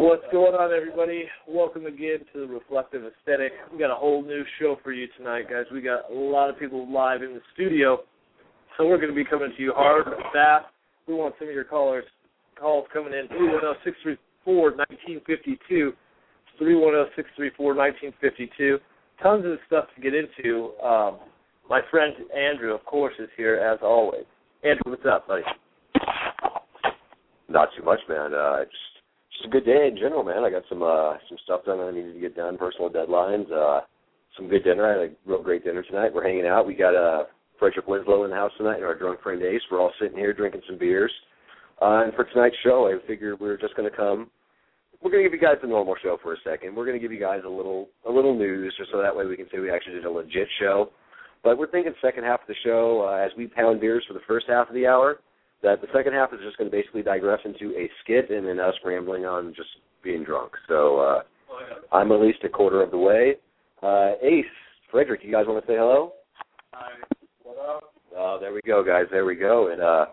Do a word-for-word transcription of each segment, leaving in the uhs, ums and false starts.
What's going on, everybody? Welcome again to the Reflective Aesthetic. We got a whole new show for you tonight, guys. We got a lot of people live in the studio, so we're going to be coming to you hard and fast. We want some of your callers calls coming in. three one zero, six three four, one nine five two. three one zero, six three four, one nine five two. Tons of stuff to get into. Um, my friend Andrew, of course, is here as always. Andrew, what's up, buddy? Not too much, man. Uh, just just a good day in general, man. I got some uh, some stuff done that I needed to get done, personal deadlines. Uh, some good dinner. I had a real great dinner tonight. We're hanging out. We got uh, Frederick Winslow in the house tonight and our drunk friend Ace. We're all sitting here drinking some beers. Uh, and for tonight's show, I figured we were just going to come. We're going to give you guys the normal show for a second. We're going to give you guys a little a little news just so that way we can say we actually did a legit show. But we're thinking second half of the show, uh, as we pound beers for the first half of the hour, that the second half is just going to basically digress into a skit and then us rambling on just being drunk. So uh, I'm at least a quarter of the way. Uh, Ace, Frederick, you guys want to say hello? Hi. What up? Oh, there we go, guys. There we go. And uh,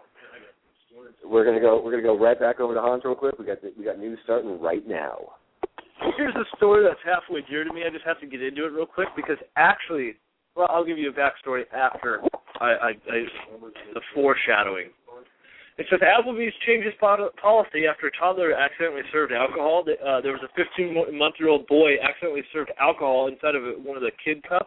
we're gonna go. We're gonna go right back over to Hans real quick. We got the, we got news starting right now. Here's a story that's halfway dear to me. I just have to get into it real quick because actually, well, I'll give you a backstory after I, I, I the foreshadowing. It says Applebee's changed its policy after a toddler accidentally served alcohol. Uh, there was a fifteen-month-old boy accidentally served alcohol inside of one of the kid cups.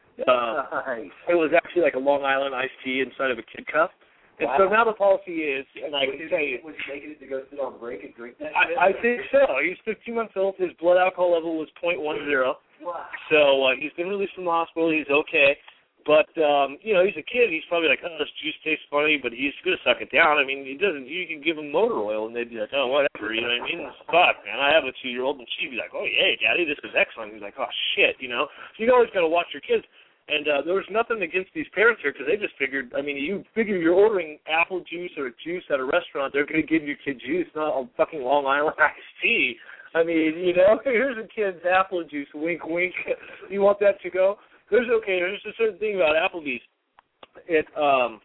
Uh, nice. It was actually like a Long Island iced tea inside of a kid cup. And wow. So now the policy is, and I can say, was he making it to go sit on break and drink that? I, I think so. He's fifteen months old. His blood alcohol level was point one zero. Wow. So uh, he's been released from the hospital. He's okay. But, um, you know, he's a kid. He's probably like, oh, this juice tastes funny, but he's going to suck it down. I mean, he doesn't. You can give him motor oil, and they'd be like, oh, whatever. You know what I mean? Fuck, man. I have a two-year-old, and she'd be like, oh, yeah, Daddy, this is excellent. He's like, oh, shit, you know? So you always got to watch your kids. And uh, there was nothing against these parents here because they just figured, I mean, you figure you're ordering apple juice or juice at a restaurant, they're going to give your kid juice, not a fucking Long Island iced tea. I mean, you know, here's a kid's apple juice, wink, wink. You want that to go? There's, okay, there's a certain thing about Applebee's. It um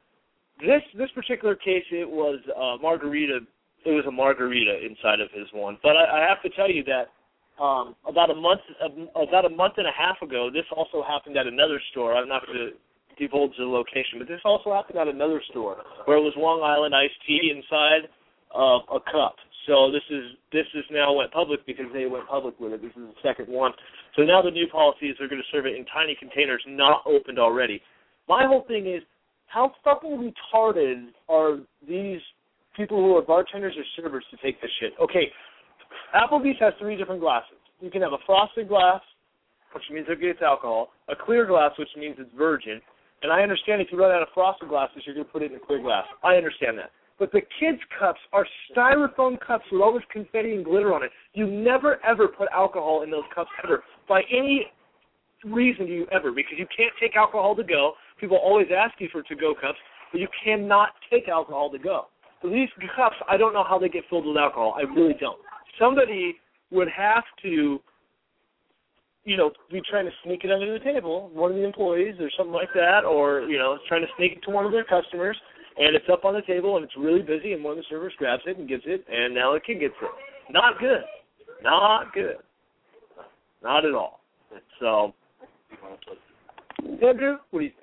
this this particular case, it was uh, margarita. It was a margarita inside of his one. But I, I have to tell you that um, about a month about a month and a half ago, this also happened at another store. I'm not going to divulge the location, but this also happened at another store where it was Long Island iced tea inside of a cup. So this is this is now went public because they went public with it. This is the second one. So now the new policy is they're going to serve it in tiny containers, not opened already. My whole thing is, how fucking retarded are these people who are bartenders or servers to take this shit? Okay, Applebee's has three different glasses. You can have a frosted glass, which means it gets alcohol, a clear glass, which means it's virgin, and I understand if you run out of frosted glasses, you're going to put it in a clear glass. I understand that. But the kids' cups are styrofoam cups with all this confetti and glitter on it. You never, ever put alcohol in those cups ever. By any reason do you ever, because you can't take alcohol to go. People always ask you for to-go cups, but you cannot take alcohol to go. So these cups, I don't know how they get filled with alcohol. I really don't. Somebody would have to, you know, be trying to sneak it under the table, one of the employees or something like that, or, you know, trying to sneak it to one of their customers, and it's up on the table, and it's really busy, and one of the servers grabs it and gets it, and now the kid gets it. Not good. Not good. Not at all. So, Andrew, what do you think?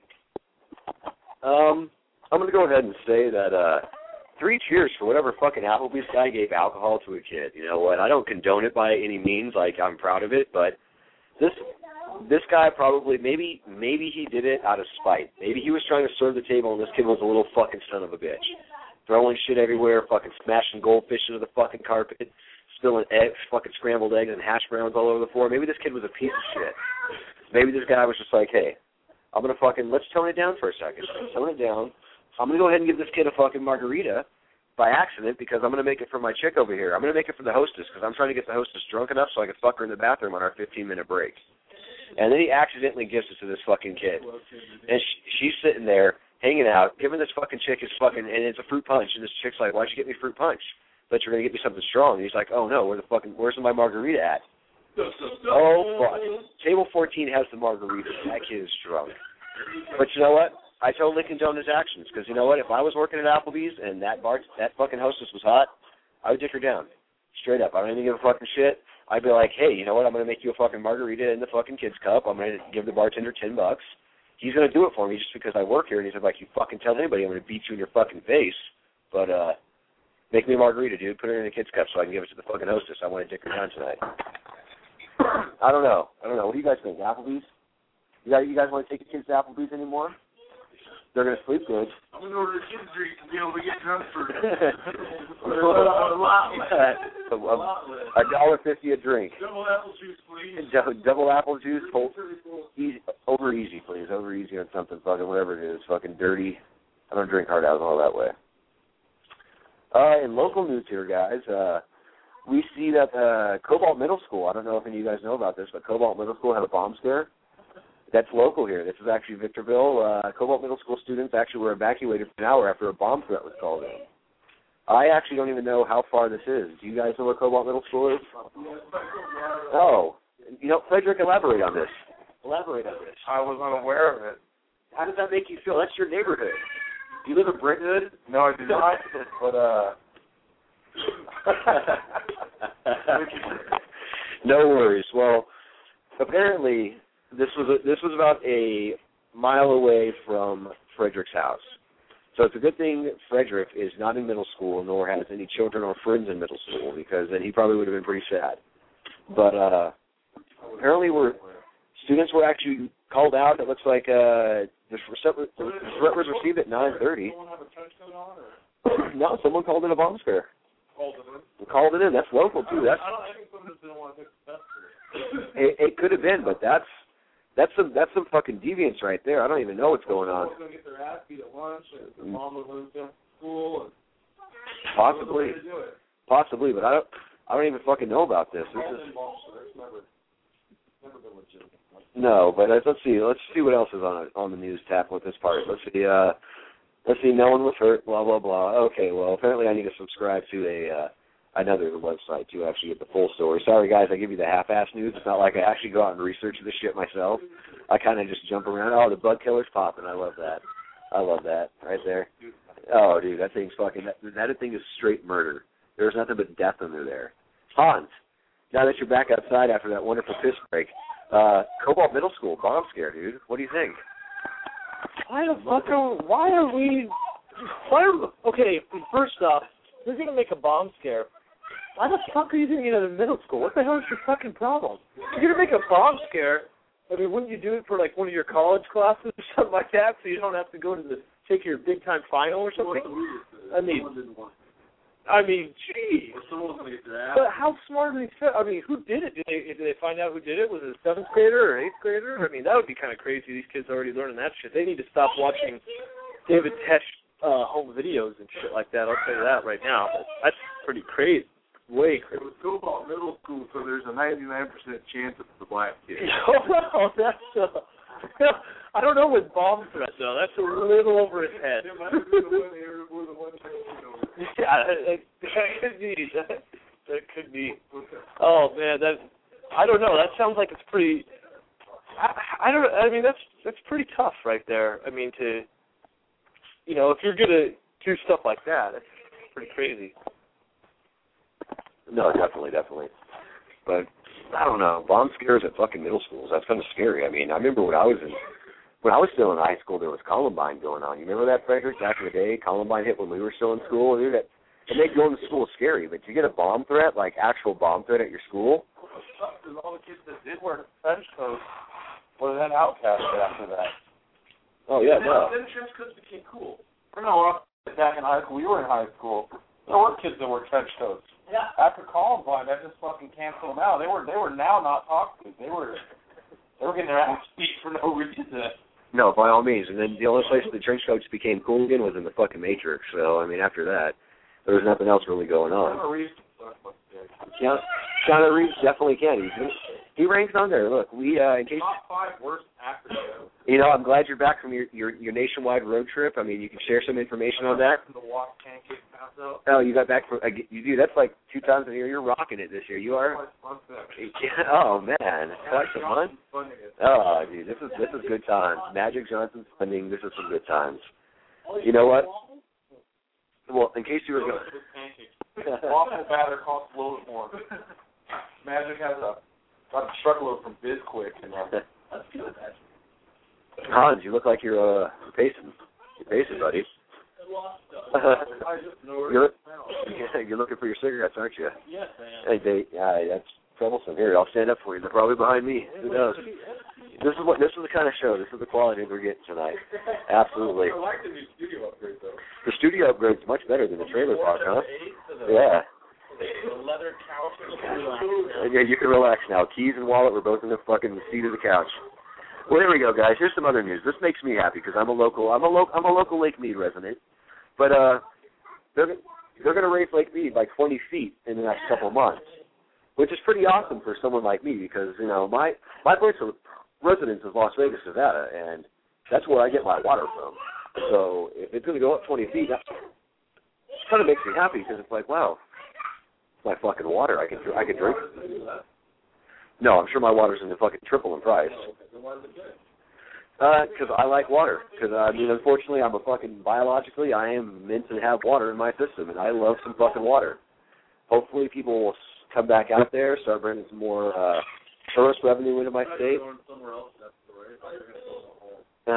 Um, I'm going to go ahead and say that uh, three cheers for whatever fucking Applebee's guy gave alcohol to a kid. You know what? I don't condone it by any means. Like, I'm proud of it, but this this guy probably, maybe maybe he did it out of spite. Maybe he was trying to serve the table, and this kid was a little fucking son of a bitch. Throwing shit everywhere, fucking smashing goldfish into the fucking carpet, spilling eggs, fucking scrambled eggs and hash browns all over the floor. Maybe this kid was a piece of shit. Maybe this guy was just like, hey, I'm going to fucking, let's tone it down for a second. Let's tone it down. I'm going to go ahead and give this kid a fucking margarita by accident because I'm going to make it for my chick over here. I'm going to make it for the hostess because I'm trying to get the hostess drunk enough so I can fuck her in the bathroom on our fifteen-minute break. And then he accidentally gives it to this fucking kid. And she, she's sitting there hanging out, giving this fucking chick his fucking, and it's a fruit punch. And this chick's like, why'd you get me fruit punch? But you're going to get me something strong. And he's like, oh, no, where the fucking, where's my margarita at? Oh, fuck. Table fourteen has the margarita. That kid is drunk. But you know what? I totally condone his actions because, you know what? If I was working at Applebee's and that bar, that fucking hostess was hot, I would dick her down. Straight up. I don't even give a fucking shit. I'd be like, hey, you know what? I'm going to make you a fucking margarita in the fucking kid's cup. I'm going to give the bartender ten bucks. He's going to do it for me just because I work here. And he's like, you fucking tell anybody I'm going to beat you in your fucking face. But uh, make me a margarita, dude. Put it in a kid's cup so I can give it to the fucking hostess. I want to dick her down tonight. I don't know. I don't know. What do you guys think? Applebee's? You guys, you guys want to take your kids to Applebee's anymore? They're going to sleep good. I'm going to order a kid's drink to be able to get drunk for a lot less. A, a, a dollar fifty a drink. Double apple juice, please. Double, double apple juice, whole, easy, over easy, please. Over easy on something fucking whatever it is. Fucking dirty. I don't drink hard alcohol that way. Uh, in local news here, guys, uh, we see that uh, Cobalt Middle School, I don't know if any of you guys know about this, but Cobalt Middle School had a bomb scare. That's local here. This is actually Victorville. Uh, Cobalt Middle School students actually were evacuated for an hour after a bomb threat was called in. I actually don't even know how far this is. Do you guys know where Cobalt Middle School is? Oh. You know, Frederick, elaborate on this. Elaborate on this. I was unaware of it. How does that make you feel? That's your neighborhood. Do you live in Brentwood? No, I do not. But, uh... no worries. Well, apparently... This was a, this was about a mile away from Frederick's house. So it's a good thing Frederick is not in middle school, nor has any children or friends in middle school, because then he probably would have been pretty sad. But uh, apparently we're, students were actually called out. It looks like uh, the threat was received at nine thirty. No, someone called in a bomb scare. Called it in? Called it in. That's local, too. That's, I don't I think someone just didn't want to take the test. It, it could have been, but that's That's some that's some fucking deviance right there. I don't even know what's going on. Going to get their ass beat at lunch, and their mom was going to school. And Possibly, possibly, but I don't I don't even fucking know about this. This is no, but let's, let's see let's see what else is on on the news tab with this part. Let's see. Uh, let's see. No one was hurt. Blah blah blah. Okay, well apparently I need to subscribe to a. Uh, another website to actually get the full story. Sorry, guys, I give you the half-ass news. It's not like I actually go out and research this shit myself. I kind of just jump around. Oh, the bug killer's popping. I love that. I love that right there. Oh, dude, that thing's fucking, that, that thing is straight murder. There's nothing but death under there. Hans, now that you're back outside after that wonderful piss break, uh, Cobalt Middle School, bomb scare, dude. What do you think? Why the fuck are, why are we, why are, okay, first off, we're going to make a bomb scare. Why the fuck are you doing it in middle school? What the hell is your fucking problem? If you're going to make a bomb scare, I mean, wouldn't you do it for, like, one of your college classes or something like that so you don't have to go to the, take your big-time final or something? I mean, I mean, gee. But how smart are these, I mean, who did it? Did they, did they find out who did it? Was it a seventh grader or eighth grader? I mean, that would be kind of crazy. These kids are already learning that shit. They need to stop watching David Tesh uh, home videos and shit like that. I'll tell you that right now. But that's pretty crazy. Way crazy. It was Cobalt Middle School, so there's a ninety-nine percent chance it's the black kid. Oh, no, that's, uh, I don't know with bomb threat, though. That's a little over his head. Yeah, that, that could be. That, that could be. Oh, man, that, I don't know. That sounds like it's pretty, I, I don't, I mean, that's, that's pretty tough right there. I mean, to, you know, if you're going to do stuff like that, that's pretty crazy. No, definitely, definitely. But, I don't know, bomb scares at fucking middle schools, that's kind of scary. I mean, I remember when I was in, when I was still in high school, there was Columbine going on. You remember that, Frederick, back in the day? Columbine hit when we were still in school. Dude, that, it made going to school scary, but you get a bomb threat, like actual bomb threat at your school? Because all the kids that did wear trench coats were then outcasted after that. Oh, yeah, and then, no. then trench coats became cool. I remember back in high school, we were in high school, there were kids that wore trench coats. Yeah. After Columbine, that just fucking canceled them out. They were they were now not talking. They were they were getting their ass beat for no reason. No, by all means. And then the only place the trench coats became cool again was in the fucking Matrix. So I mean, after that, there was nothing else really going on. Keanu, Keanu Reeves definitely can. He's, he ranks on there. Look, we uh, in case top five worst actors. You know, I'm glad you're back from your, your your nationwide road trip. I mean, you can share some information on that. The walk pancake pass out. Oh, you got back from uh, you do. That's like two times a year. You're rocking it this year. You are. Oh man, quite some fun. Oh, dude, this is this is good times. Magic Johnson's funding. This is some good times. You know what? Well, in case you were going. Waffle batter costs a little bit more. Magic has a got a truckload from BizQuick. And, uh, That's good, Magic. Hans, you look like you're uh, pacing. You're pacing, buddy. you're, you're looking for your cigarettes, aren't you? Yes, I am. Hey, they, uh, that's troublesome. Here, I'll stand up for you. They're probably behind me. Who knows? This is what. This is the kind of show. This is the quality we're getting tonight. Absolutely. I like the new studio upgrade, though. The studio upgrade's much better than the trailer park, huh? Yeah. The leather couch. Yeah, you can relax now. Keys and wallet were both in the fucking seat of the couch. Well, there we go, guys. Here's some other news. This makes me happy because I'm a local. I'm a lo- I'm a local Lake Mead resident, but uh, they're they're going to raise Lake Mead by twenty feet in the next couple of months, which is pretty awesome for someone like me because you know my my place of residence is Las Vegas, Nevada, and that's where I get my water from. So if it's going to go up twenty feet, that kind of makes me happy because it's like, wow, it's my fucking water. I can I can drink. No, I'm sure my water's in the fucking triple in price. Because uh, I like water. Because, uh, I mean, unfortunately, I'm a fucking, biologically, I am meant to have water in my system, and I love some fucking water. Hopefully people will come back out there, start bringing some more uh, tourist revenue into my state. Yeah.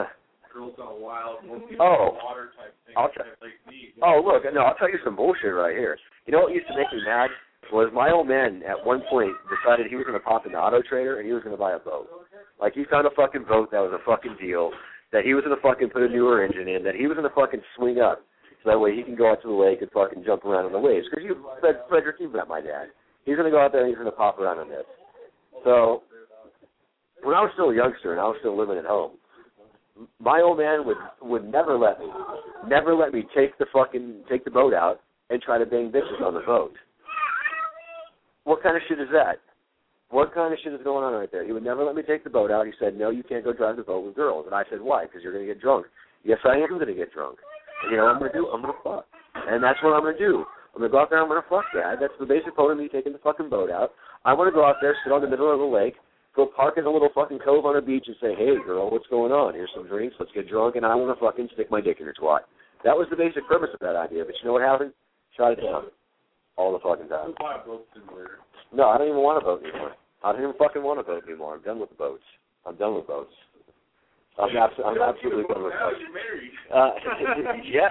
Oh, I'll t- oh, look, no, I'll tell you some bullshit right here. You know what used to make me mad? Was my old man at one point decided he was going to pop into Auto Trader and he was going to buy a boat. Like, he found a fucking boat that was a fucking deal, that he was going to fucking put a newer engine in, that he was going to fucking swing up, so that way he can go out to the lake and fucking jump around on the waves. Because you, Frederick, you've met my dad. He's going to go out there and he's going to pop around on this. So, when I was still a youngster and I was still living at home, my old man would would never let me, never let me take the fucking, take the boat out and try to bang bitches on the boat. What kind of shit is that? What kind of shit is going on right there? He would never let me take the boat out. He said, no, you can't go drive the boat with girls. And I said, why? Because you're going to get drunk. Yes, I am going to get drunk. And you know what I'm going to do? I'm going to fuck. And that's what I'm going to do. I'm going to go out there and I'm going to fuck, Dad. That's the basic point of me taking the fucking boat out. I want to go out there, sit on the middle of the lake, go park in a little fucking cove on a beach and say, hey, girl, what's going on? Here's some drinks. Let's get drunk. And I want to fucking stick my dick in her twat. That was the basic purpose of that idea. But you know what happened? Shot it down. All the fucking time. No, I don't even want a boat anymore. I don't even fucking want a boat anymore. I'm done with the boats. I'm done with boats. I'm, abso- I'm absolutely done with boats. Uh, yeah.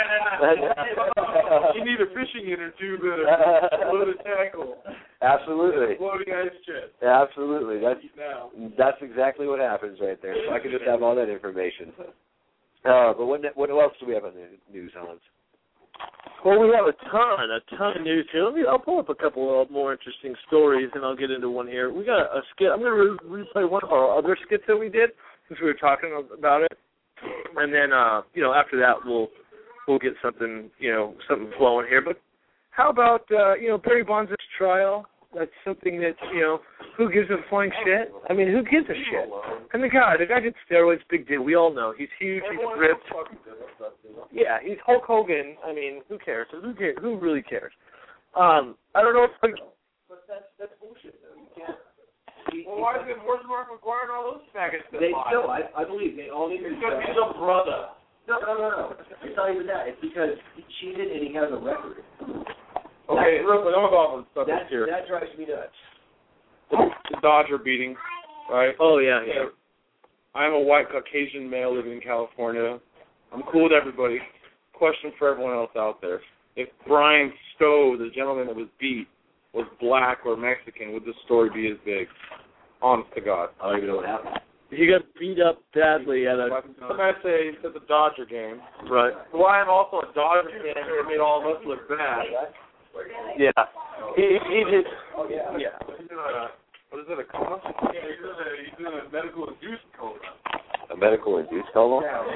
You need a fishing unit too to load a tackle. Absolutely. Floating ice chest. Absolutely. That's that's exactly what happens right there. So I could just have all that information. Uh, but what what else do we have on the news, Hans? Well, we have a ton, a ton of news here. Let me, I'll pull up a couple of more interesting stories, and I'll get into one here. We got a skit. I'm going to re- replay one of our other skits that we did since we were talking about it, and then, uh, you know, after that, we'll we'll get something, you know, something flowing here. But how about, uh, you know, Barry Bonds' trial? That's something that, you know, who gives a flying shit? I mean, who gives a shit? And the guy, the guy did steroids, big deal. We all know. He's huge, he's ripped. Yeah, he's Hulk Hogan. I mean, who cares? Who cares? Who really cares? Um, I don't know if... But that's, that's bullshit, though. You can't... He, well, why is it worse Mark McGuire and all those faggots? They still, I, I believe, they all need to be... Because he's a brother. No, no, no, no. It's not even that. It's because he cheated and he has a record. Okay, real quick, I'm involved with stuff that, here. That drives me nuts. The Dodger beating, right? Oh, yeah, yeah. I'm a white Caucasian male living in California. I'm cool with everybody. Question for everyone else out there. If Brian Stowe, the gentleman that was beat, was black or Mexican, would this story be as big? Honest to God. I don't even know what happened. He got beat up badly at a... Somebody say he's at the Dodger game. Right. Why I'm also a Dodger fan, it made all of us look bad. Yeah. He, he did... Oh, yeah. Yeah. He's in a, what is it, a coma? Yeah, he's in a, he's in a medical induced coma. A medical induced coma? Yeah.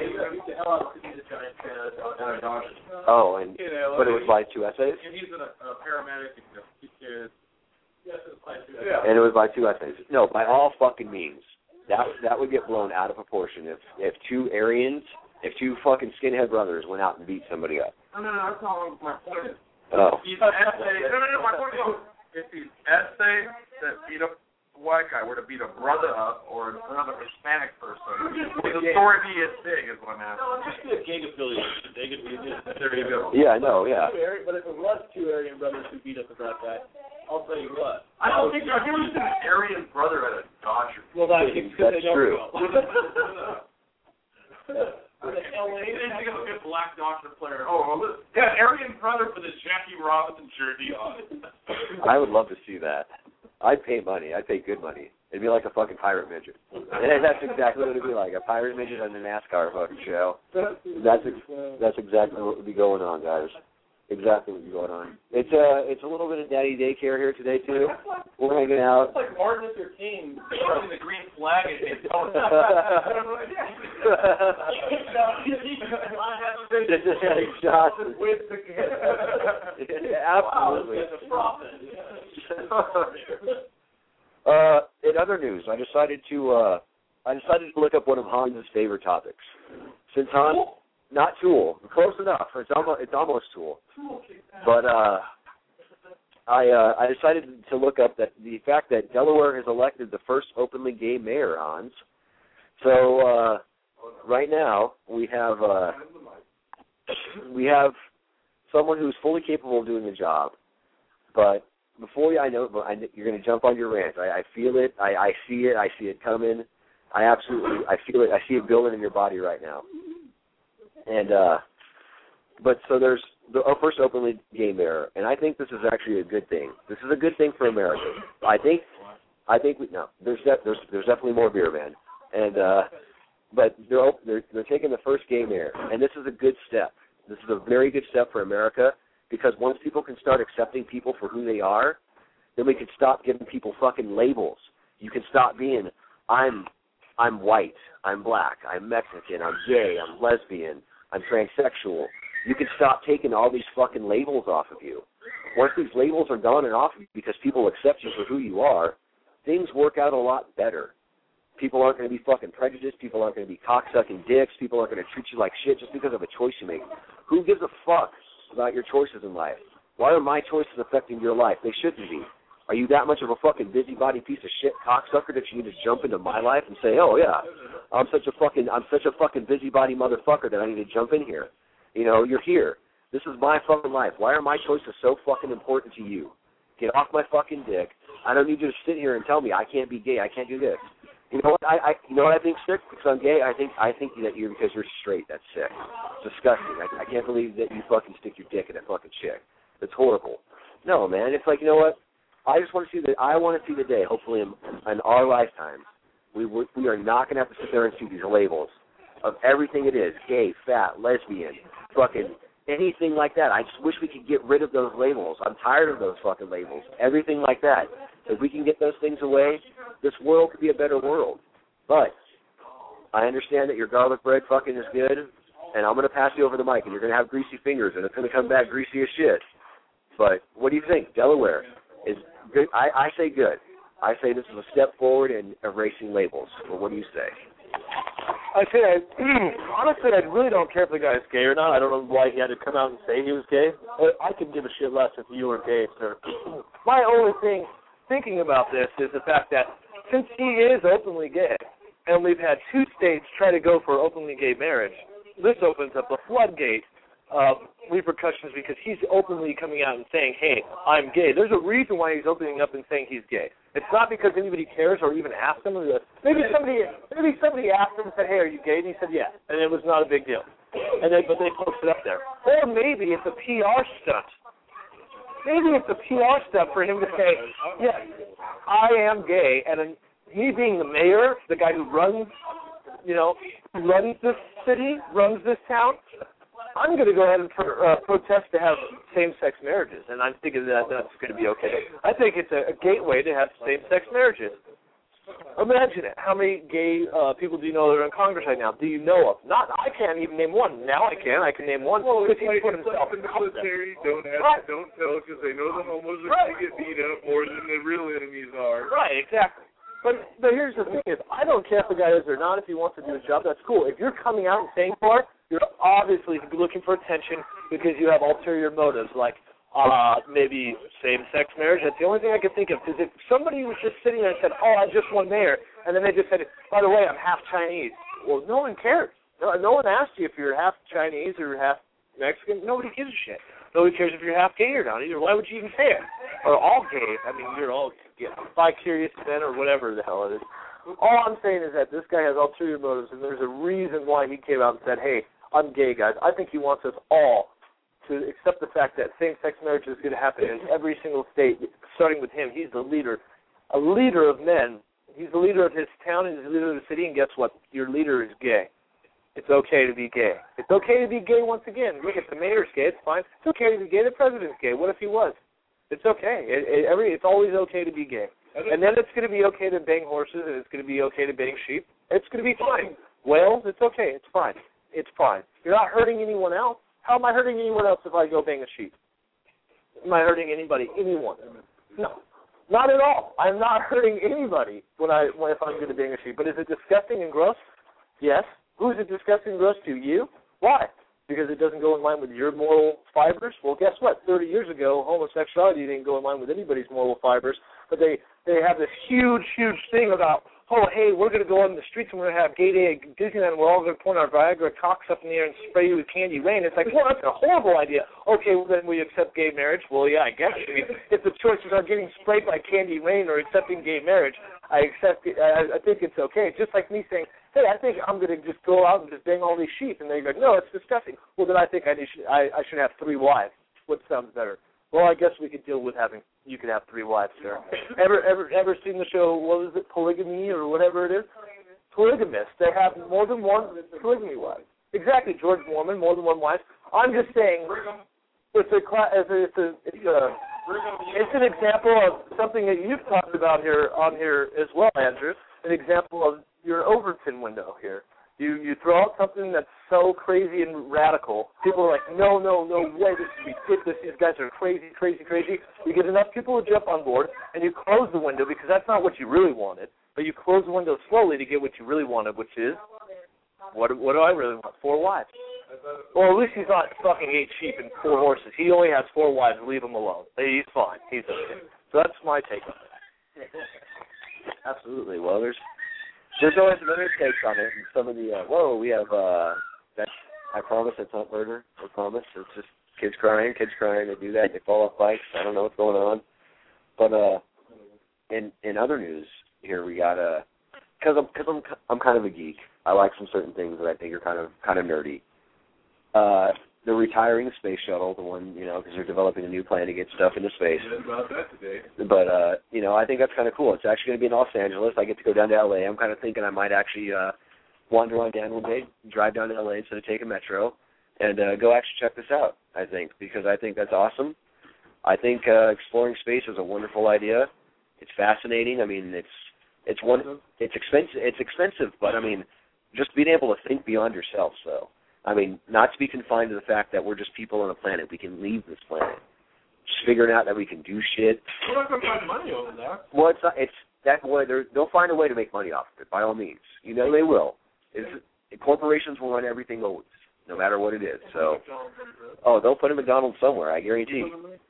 Oh, and but it was by two essays? And he's a, a paramedic. And he is. Yes, it was by two essays. Yeah. And it was by two essays. No, by all fucking means. That that would get blown out of proportion if, if two Aryans, if two fucking skinhead brothers went out and beat somebody up. No, no, no, that's not my point. Oh. He's essay. No, no, no, my point is, if these essays that beat up a white guy were to beat a brother up or another Hispanic person, would the story be as big as what happened? No, just be a gang affiliation. They could be, There you go. Yeah, I know, yeah. But if it was two Aryan brothers who beat up the black guy, I'll tell you what. I don't think I've never seen an Aryan brother at a Dodger. Well, that's, That's true. L A They think of a good black Dodger player. Oh, well, yeah, Aryan brother with a Jackie Robinson jersey on. I would love to see that. I'd pay money. I'd pay good money. It'd be like a fucking pirate midget. And that's exactly what it'd be like, a pirate midget on a NASCAR fucking show. That's ex- that's exactly what would be going on, guys. Exactly what would be going on. It's uh, it's a little bit of daddy daycare here today, too. We're hanging out. It's like Martin Luther King throwing the green flag at his own. with the Absolutely. Wow, Uh, in other news, I decided to uh, I decided to look up one of Hans's favorite topics. Since Hans, not Tool, close enough. It's almost it's almost Tool, but uh, I uh, I decided to look up that the fact that Delaware has elected the first openly gay mayor, Hans. So uh, right now we have uh, we have someone who's fully capable of doing the job, but before I know, I, you're going to jump on your rant. I, I feel it. I, I see it. I see it coming. I absolutely, I feel it. I see it building in your body right now. And, uh, but so there's the first openly gay mayor, and I think this is actually a good thing. This is a good thing for America. I think, I think we no. There's de- there's there's definitely more beer, man. And uh, but they're they're they're taking the first gay mayor, and this is a good step. This is a very good step for America. Because once people can start accepting people for who they are, then we can stop giving people fucking labels. You can stop being, I'm I'm white, I'm black, I'm Mexican, I'm gay, I'm lesbian, I'm transsexual. You can stop taking all these fucking labels off of you. Once these labels are gone and off of you because people accept you for who you are, things work out a lot better. People aren't going to be fucking prejudiced. People aren't going to be cocksucking dicks. People aren't going to treat you like shit just because of a choice you make. Who gives a fuck about your choices in life? Why are my choices affecting your life? They shouldn't be. Are you that much of a fucking busybody piece of shit cocksucker that you need to jump into my life and say, oh yeah, I'm such a fucking I'm such a fucking busybody motherfucker that I need to jump in here? You know, you're here. This is my fucking life. Why are my choices so fucking important to you? Get off my fucking dick. I don't need you to sit here and tell me I can't be gay. I can't do this. You know what? I, I you know what I think sick because I'm gay. I think I think that you're because you're straight. That's sick. It's disgusting. I, I can't believe that you fucking stick your dick in a fucking chick. It's horrible. No, man. It's like, you know what? I just want to see that. I want to see the day. Hopefully, in, in our lifetime, we we are not going to have to sit there and see these labels of everything it is: gay, fat, lesbian, fucking anything like that. I just wish we could get rid of those labels. I'm tired of those fucking labels. Everything like that. If we can get those things away, this world could be a better world. But I understand that your garlic bread fucking is good, and I'm going to pass you over the mic, and you're going to have greasy fingers, and it's going to come back greasy as shit. But what do you think? Delaware is good. I, I say good. I say this is a step forward in erasing labels. Well, what do you say? I say, I, honestly, I really don't care if the guy's gay or not. I don't know why he had to come out and say he was gay. I could give a shit less if you were gay, sir. My only thing thinking about this is the fact that since he is openly gay, and we've had two states try to go for openly gay marriage, this opens up a floodgate of repercussions because he's openly coming out and saying, hey, I'm gay. There's a reason why he's opening up and saying he's gay. It's not because anybody cares or even asked him. Maybe somebody maybe somebody asked him and said, hey, are you gay? And he said, yeah. And it was not a big deal. And then, but they posted up there. Or maybe it's a P R stunt. Maybe it's a P R stunt for him to say, yes, I am gay. And then me being the mayor, the guy who runs, you know, runs this city, runs this town, I'm going to go ahead and pro- uh, protest to have same-sex marriages, and I'm thinking that that's going to be okay. I think it's a, a gateway to have same-sex marriages. Imagine it. How many gay uh, people do you know that are in Congress right now? Do you know of? Not. I can't even name one. Now I can. I can name one. Well, it's he like, put it's himself like in the military, don't ask, right. don't tell, because they know the homos are right. going to get beat up more than the real enemies are. Right, exactly. But but here's the thing is, I don't care if the guy is or not. If he wants to do a job, that's cool. If you're coming out and saying for it, you're obviously looking for attention because you have ulterior motives, like uh, maybe same-sex marriage. That's the only thing I can think of. Because if somebody was just sitting there and said, oh, I just won mayor, and then they just said, by the way, I'm half Chinese. Well, no one cares. No, no one asked you if you're half Chinese or half Mexican. Nobody gives a shit. Nobody cares if you're half gay or not either. Why would you even say it? Or all gay. I mean, you're all yeah, bi-curious men or whatever the hell it is. All I'm saying is that this guy has ulterior motives, and there's a reason why he came out and said, hey, I'm gay, guys. I think he wants us all to accept the fact that same-sex marriage is going to happen in every single state, starting with him. He's the leader, a leader of men. He's the leader of his town, and he's the leader of the city, and guess what? Your leader is gay. It's okay to be gay. It's okay to be gay once again. Look, if the mayor's gay, it's fine. It's okay to be gay. The president's gay. What if he was? It's okay. It, it, every, it's always okay to be gay. And then it's going to be okay to bang horses, and it's going to be okay to bang sheep. It's going to be fine. Whales, it's okay. It's fine. It's fine. You're not hurting anyone else. How am I hurting anyone else if I go bang a sheep? Am I hurting anybody? Anyone? No. Not at all. I'm not hurting anybody when I when if I'm going to bang a sheep. But is it disgusting and gross? Yes. Who is it disgusting and gross to? You? Why? Because it doesn't go in line with your moral fibers? Well, guess what? thirty years ago, homosexuality didn't go in line with anybody's moral fibers. But they, they have this huge, huge thing about, oh, hey, we're going to go on the streets and we're going to have gay day at Disneyland and we're all going to point our Viagra cocks up in the air and spray you with candy rain. It's like, well, that's a horrible idea. Okay, well, then we accept gay marriage? Well, yeah, I guess. I mean, if the choices are getting sprayed by candy rain or accepting gay marriage, I accept it. I, I think it's okay. Just like me saying, hey, I think I'm going to just go out and just bang all these sheep. And they go, no, it's disgusting. Well, then I think I, should, I, I should have three wives. What sounds better? Well, I guess we could deal with having, you could have three wives, sir. ever ever, ever seen the show, what is it, Polygamy or whatever it is? Polygamist. They have more than one polygamy wives. Exactly, George Mormon, more than one wife. I'm just saying, it's a, it's a, it's a, it's a it's an example of something that you've talked about here on here as well, Andrew, an example of your Overton window here. You you throw out something that's so crazy and radical. People are like, no, no, no way, this is ridiculous. These guys are crazy, crazy, crazy. You get enough people to jump on board, and you close the window because that's not what you really wanted. But you close the window slowly to get what you really wanted, which is, what what do I really want? Four wives. Well, at least he's not fucking eight sheep and four horses. He only has four wives. Leave him alone. He's fine. He's okay. So that's my take on it. Absolutely. Well, there's there's always another take on it. And some of the uh, whoa, we have uh, that's. I promise it's not murder. I promise it's just kids crying, kids crying. They do that. They fall off bikes. I don't know what's going on. But uh, in in other news, here we got uh, because I'm because I'm I'm kind of a geek. I like some certain things that I think are kind of kind of nerdy. Uh, they're retiring the space shuttle, the one, you know, because they're developing a new plan to get stuff into space. Yeah, about that today. But, uh, you know, I think that's kind of cool. It's actually going to be in Los Angeles. I get to go down to L A. I'm kind of thinking I might actually uh, wander on down one day, drive down to L A instead of taking Metro, and uh, go actually check this out, I think, because I think that's awesome. I think uh, exploring space is a wonderful idea. It's fascinating. I mean, it's it's one it's expensive. It's expensive, but, I mean, just being able to think beyond yourself, so. I mean, not to be confined to the fact that we're just people on a planet. We can leave this planet. Just figuring out that we can do shit. We're not going to find money over there. Well, it's not, it's that way. They'll find a way to make money off of it, by all means. You know they will. It's, corporations will run everything always, no matter what it is. So, oh, they'll put a McDonald's somewhere, I guarantee.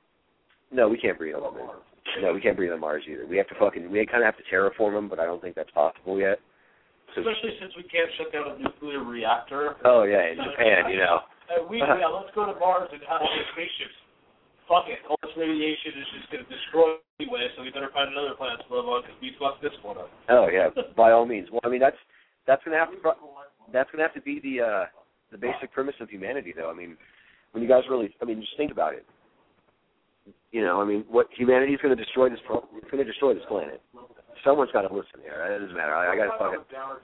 No, we can't breathe on Mars. No, we can't breathe on Mars either. We have to fucking, we kind of have to terraform them, but I don't think that's possible yet. Especially since we can't shut down a nuclear reactor. Oh, yeah, in Japan, you know. Uh, we, yeah, let's go to Mars and have all these spaceships. Fuck it. All this radiation is just going to destroy anyway, so we better find another planet to live on because we fucked this one up. Oh, yeah, by all means. Well, I mean, that's that's going to have to that's going to have to be the uh, the basic premise of humanity, though. I mean, when you guys really, I mean, just think about it. You know, I mean, what humanity is going to destroy this, it's going to destroy this planet. Someone's got to listen here. It doesn't matter. I, I got to fucking.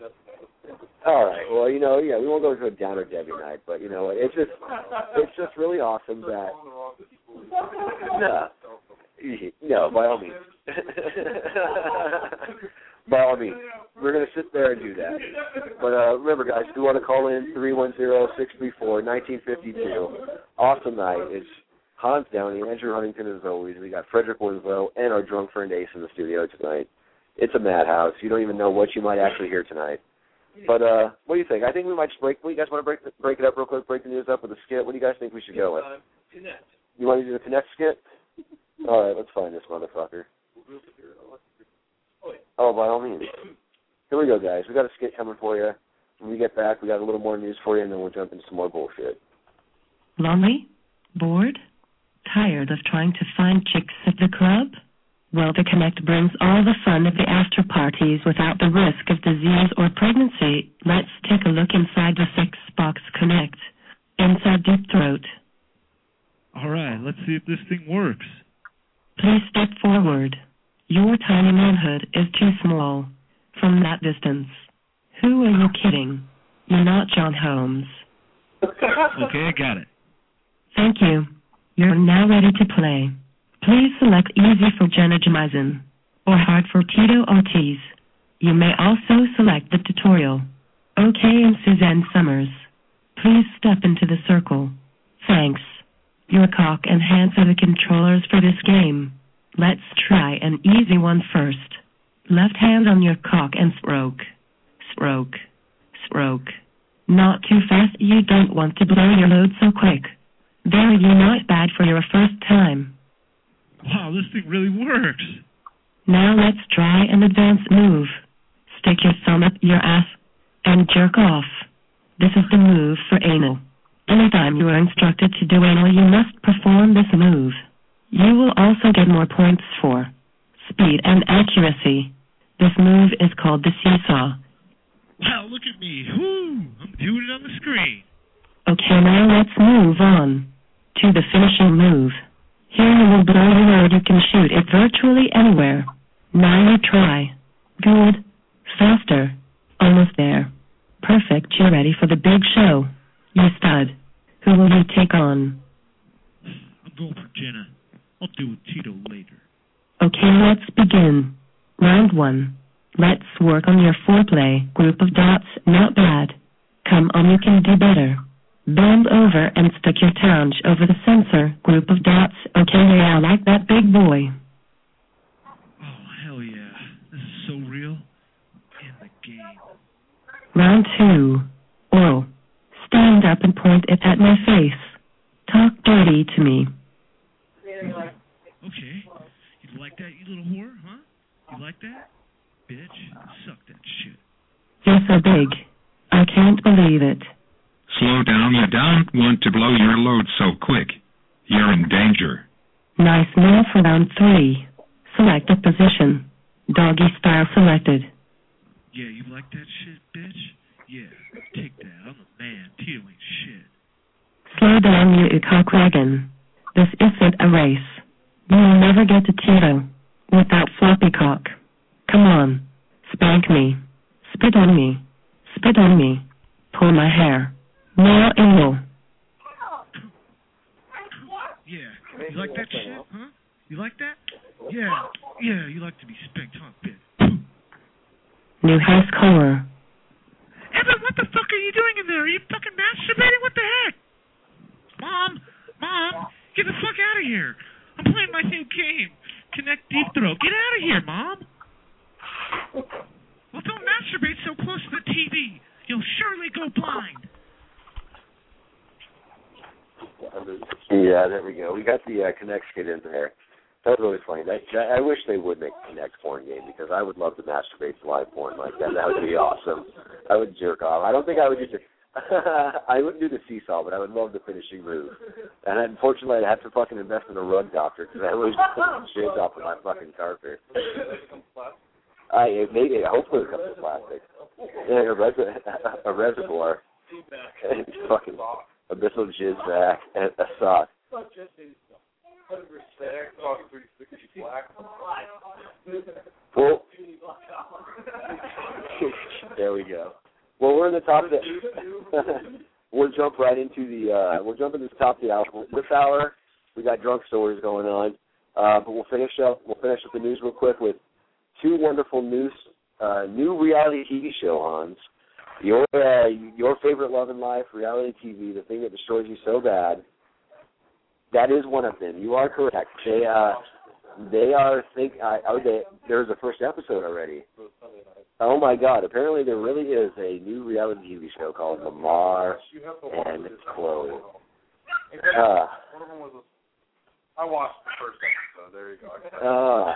All right. Well, you know, yeah, we won't go to a downer Debbie night, but you know, it's just, it's just really awesome that. No, no, by all means. By all means, we're gonna sit there and do that. But uh, remember, guys, if you want to call in three one zero, six three four, one nine five two. Awesome night. It's Hans Downey, Andrew Huntington as always. We got Frederick Winslow and our drunk friend Ace in the studio tonight. It's a madhouse. You don't even know what you might actually hear tonight. But uh, what do you think? I think we might just break. What do you guys want to break break it up real quick? Break the news up with a skit. What do you guys think we should go with? Connect. You want to do the Connect skit? All right, let's find this motherfucker. Oh, by all means. Here we go, guys. We got a skit coming for you. When we get back, we got a little more news for you, and then we'll jump into some more bullshit. Lonely? Bored? Tired of trying to find chicks at the club? Well, the Connect brings all the fun of the after parties without the risk of disease or pregnancy. Let's take a look inside the Sex Box Connect. Inside Deep Throat. All right, let's see if this thing works. Please step forward. Your tiny manhood is too small. From that distance. Who are you kidding? You're not John Holmes. Okay, I got it. Thank you. You're now ready to play. Please select easy for Jenna Jamison or hard for Tito Ortiz. You may also select the tutorial. OK and Suzanne Summers. Please step into the circle. Thanks. Your cock and hands are the controllers for this game. Let's try an easy one first. Left hand on your cock and stroke. Stroke. Stroke. Not too fast, you don't want to blow your load so quick. There, you're not bad for your first time. Wow, this thing really works. Now let's try an advanced move. Stick your thumb up your ass and jerk off. This is the move for anal. Anytime you are instructed to do anal, you must perform this move. You will also get more points for speed and accuracy. This move is called the seesaw. Wow, look at me. Whoo! I'm doing it on the screen. Okay, now let's move on to the finishing move. Here you will blow your load. You can shoot it virtually anywhere. Now you try. Good. Faster. Almost there. Perfect. You're ready for the big show. You stud. Who will you take on? I'm going for Jenna. I'll do with Tito later. Okay, let's begin. Round one. Let's work on your foreplay. Group of dots, not bad. Come on, you can do better. Bend over and stick your tongue over the sensor. Group of dots. Okay, yeah, I like that big boy. Oh, hell yeah. This is so real. In the game. Round two. Oral. Stand up and point it at my face. Talk dirty to me. Okay. You like that, you little whore, huh? You like that? Bitch, suck that shit. You're so big. I can't believe it. Slow down. You don't want to blow your load so quick. You're in danger. Nice. Now for round three. Select a position. Doggy style selected. Yeah, you like that shit, bitch? Yeah, take that. I'm a man. Tito ain't shit. Slow down, you cockwagon. This isn't a race. You'll never get to Tito without floppy cock. Come on. Spank me. Spit on me. Spit on me. Pull my hair. Now anal. Yeah. You like that shit, huh? You like that? Yeah. Yeah, you like to be spanked, huh, bitch? New house color. Evan, what the fuck are you doing in there? Are you fucking masturbating? What the heck? Mom! Mom! Get the fuck out of here! I'm playing my new game. Connect Deep Throat. Get out of here, Mom! Well, don't masturbate so close to the T V. You'll surely go blind. Yeah, there we go. We got the uh, Connect skit in there. That was really funny. I, I wish they would make a Connect porn game because I would love to masturbate to live porn like that. That would be awesome. I would jerk off. I don't think I would do the I wouldn't do the seesaw, but I would love the finishing move. And unfortunately, I'd have to fucking invest in a rug doctor because I always put shit off of my fucking carpet. I maybe hopefully it comes in plastic. Yeah, a, res- a reservoir. And fucking abyssal jizz back and a sock. Well, there we go. Well, we're in the top of the. We'll jump right into the. Uh, we'll jump into the top of the hour. This hour, we got drunk stories going on, uh, but we'll finish up. We'll finish up the news real quick with two wonderful news, uh, new reality T V show Hans. Your uh, your favorite Love and Life reality T V, the thing that destroys you so bad. That is one of them. You are correct. They uh, they are think. Uh, oh, they, there's a first episode already. Oh my God! Apparently, there really is a new reality T V show called Lamar and Chloe. Uh, I watched the first episode. There you go. Uh,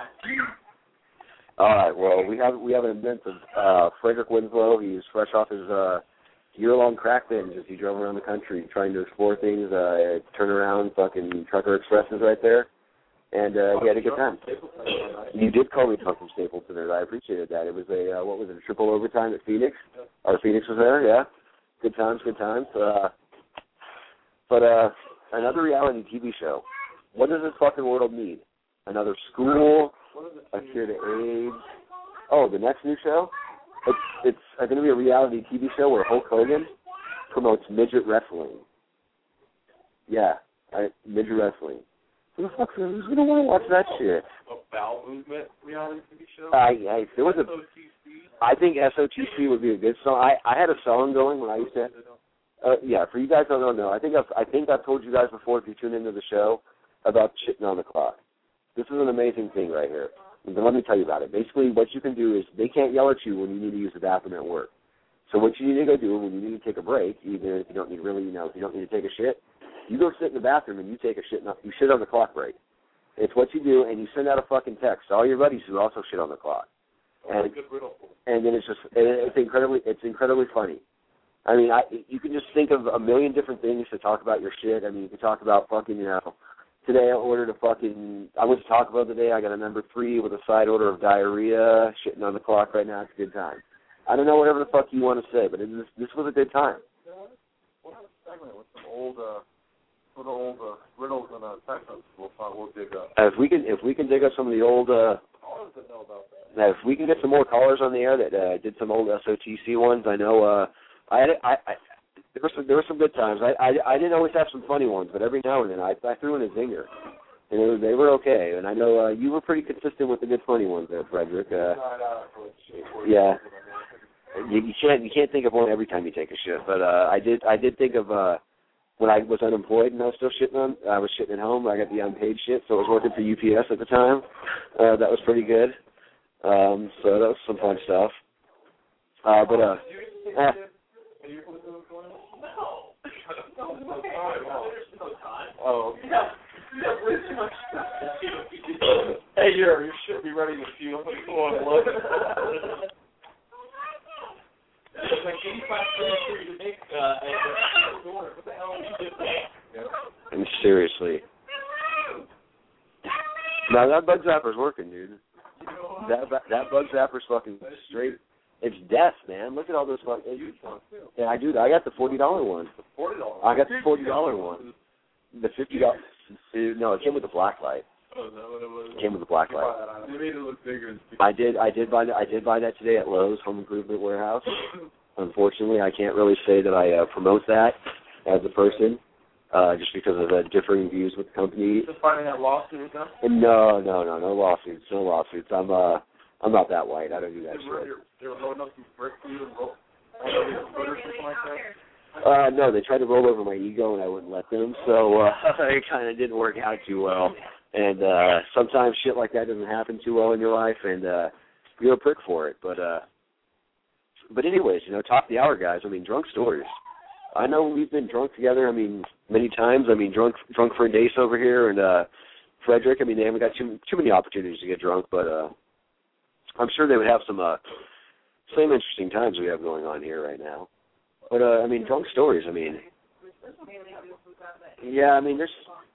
all right. Well, we have we have an event of uh, Frederick Winslow. He's fresh off his uh, year-long crack binge as he drove around the country trying to explore things, uh, turn around, fucking Trucker Expresses right there, and uh, he had a good time. You did call me drunk from Stapleton, and I appreciated that. It was a, uh, what was it, a triple overtime at Phoenix? Or Phoenix was there, yeah. Good times, good times. Uh, but uh, another reality T V show. What does this fucking world need? Another school? A cure to AIDS? Oh, the next new show? It's it's uh, going to be a reality T V show where Hulk Hogan promotes midget wrestling. Yeah, I, midget wrestling. Who the fuck who's going to want to watch that shit? A bowel movement reality T V show? I, I there was a. I think S O T C would be a good song. I, I had a song going when I used to. Uh, yeah, for you guys who don't know, I think I've I think I've told you guys before if you tune into the show about shitting on the clock. This is an amazing thing right here. And let me tell you about it. Basically, what you can do is they can't yell at you when you need to use the bathroom at work. So what you need to go do when you need to take a break, even if you don't need really, you know, if you don't need to take a shit, you go sit in the bathroom and you take a shit. You shit on the clock break. It's what you do, and you send out a fucking text to all your buddies who also shit on the clock. And, and then it's just it's incredibly it's incredibly funny. I mean, I you can just think of a million different things to talk about your shit. I mean, you can talk about fucking, you know. Today I ordered a fucking, I went to Taco Bell today, I got a number three with a side order of diarrhea, shitting on the clock right now, it's a good time. I don't know whatever the fuck you want to say, but it, this, this was a good time. We'll have a segment with some old, uh, with old uh, riddles and uh, segments we'll, uh, we'll dig up. If we can, if we can dig up some of the old, uh, callers that know about that. If we can get some more callers on the air that uh, did some old S O T C ones, I know, uh, I had, I, I There were some there were some good times. I, I I didn't always have some funny ones, but every now and then I I threw in a zinger, and it was, they were okay. And I know uh, you were pretty consistent with the good funny ones there, Frederick. Uh, yeah, you, you can't you can't think of one every time you take a shit, but uh, I did I did think of uh, when I was unemployed and I was still shitting on. I was shitting at home. I got the unpaid shit, so I was working for U P S at the time. Uh, that was pretty good. Um, so that was some fun stuff. Uh, but uh. eh, Oh. Hey, your your shit be ready to fuel. Go on, look. It's like eighty-five cents to make. What the hell are you doing? And seriously, now that bug zapper's working, dude. That that bug zapper's fucking straight. It's death, man. Look at all those fucking. Yeah, I do. I got the forty dollar one. Forty dollar. I got the forty dollar one. The fifty dollars. No, it came with the black light. Oh, is that what it was? It came with the black light. They made it look bigger. I did. I did buy that. I did buy that today at Lowe's Home Improvement Warehouse. Unfortunately, I can't really say that I uh, promote that as a person, uh, just because of the differing views with the company. Just finding that lawsuit with them? No, no, no, no lawsuits. No lawsuits. I'm uh. I'm not that white. I don't do that shit. They were loading up some bricks for you and roll or something like that? Uh, no, they tried to roll over my ego and I wouldn't let them, so uh, it kind of didn't work out too well. And uh, sometimes shit like that doesn't happen too well in your life, and uh, you're a prick for it. But uh, but anyways, you know, top of the hour, guys. I mean, drunk stories. I know we've been drunk together. I mean, many times. I mean, drunk drunk for a days over here, and uh, Frederick. I mean, they haven't got too too many opportunities to get drunk, but. Uh, I'm sure they would have some uh, same interesting times we have going on here right now. But, uh, I mean, drunk stories, I mean. Yeah, I mean, there's.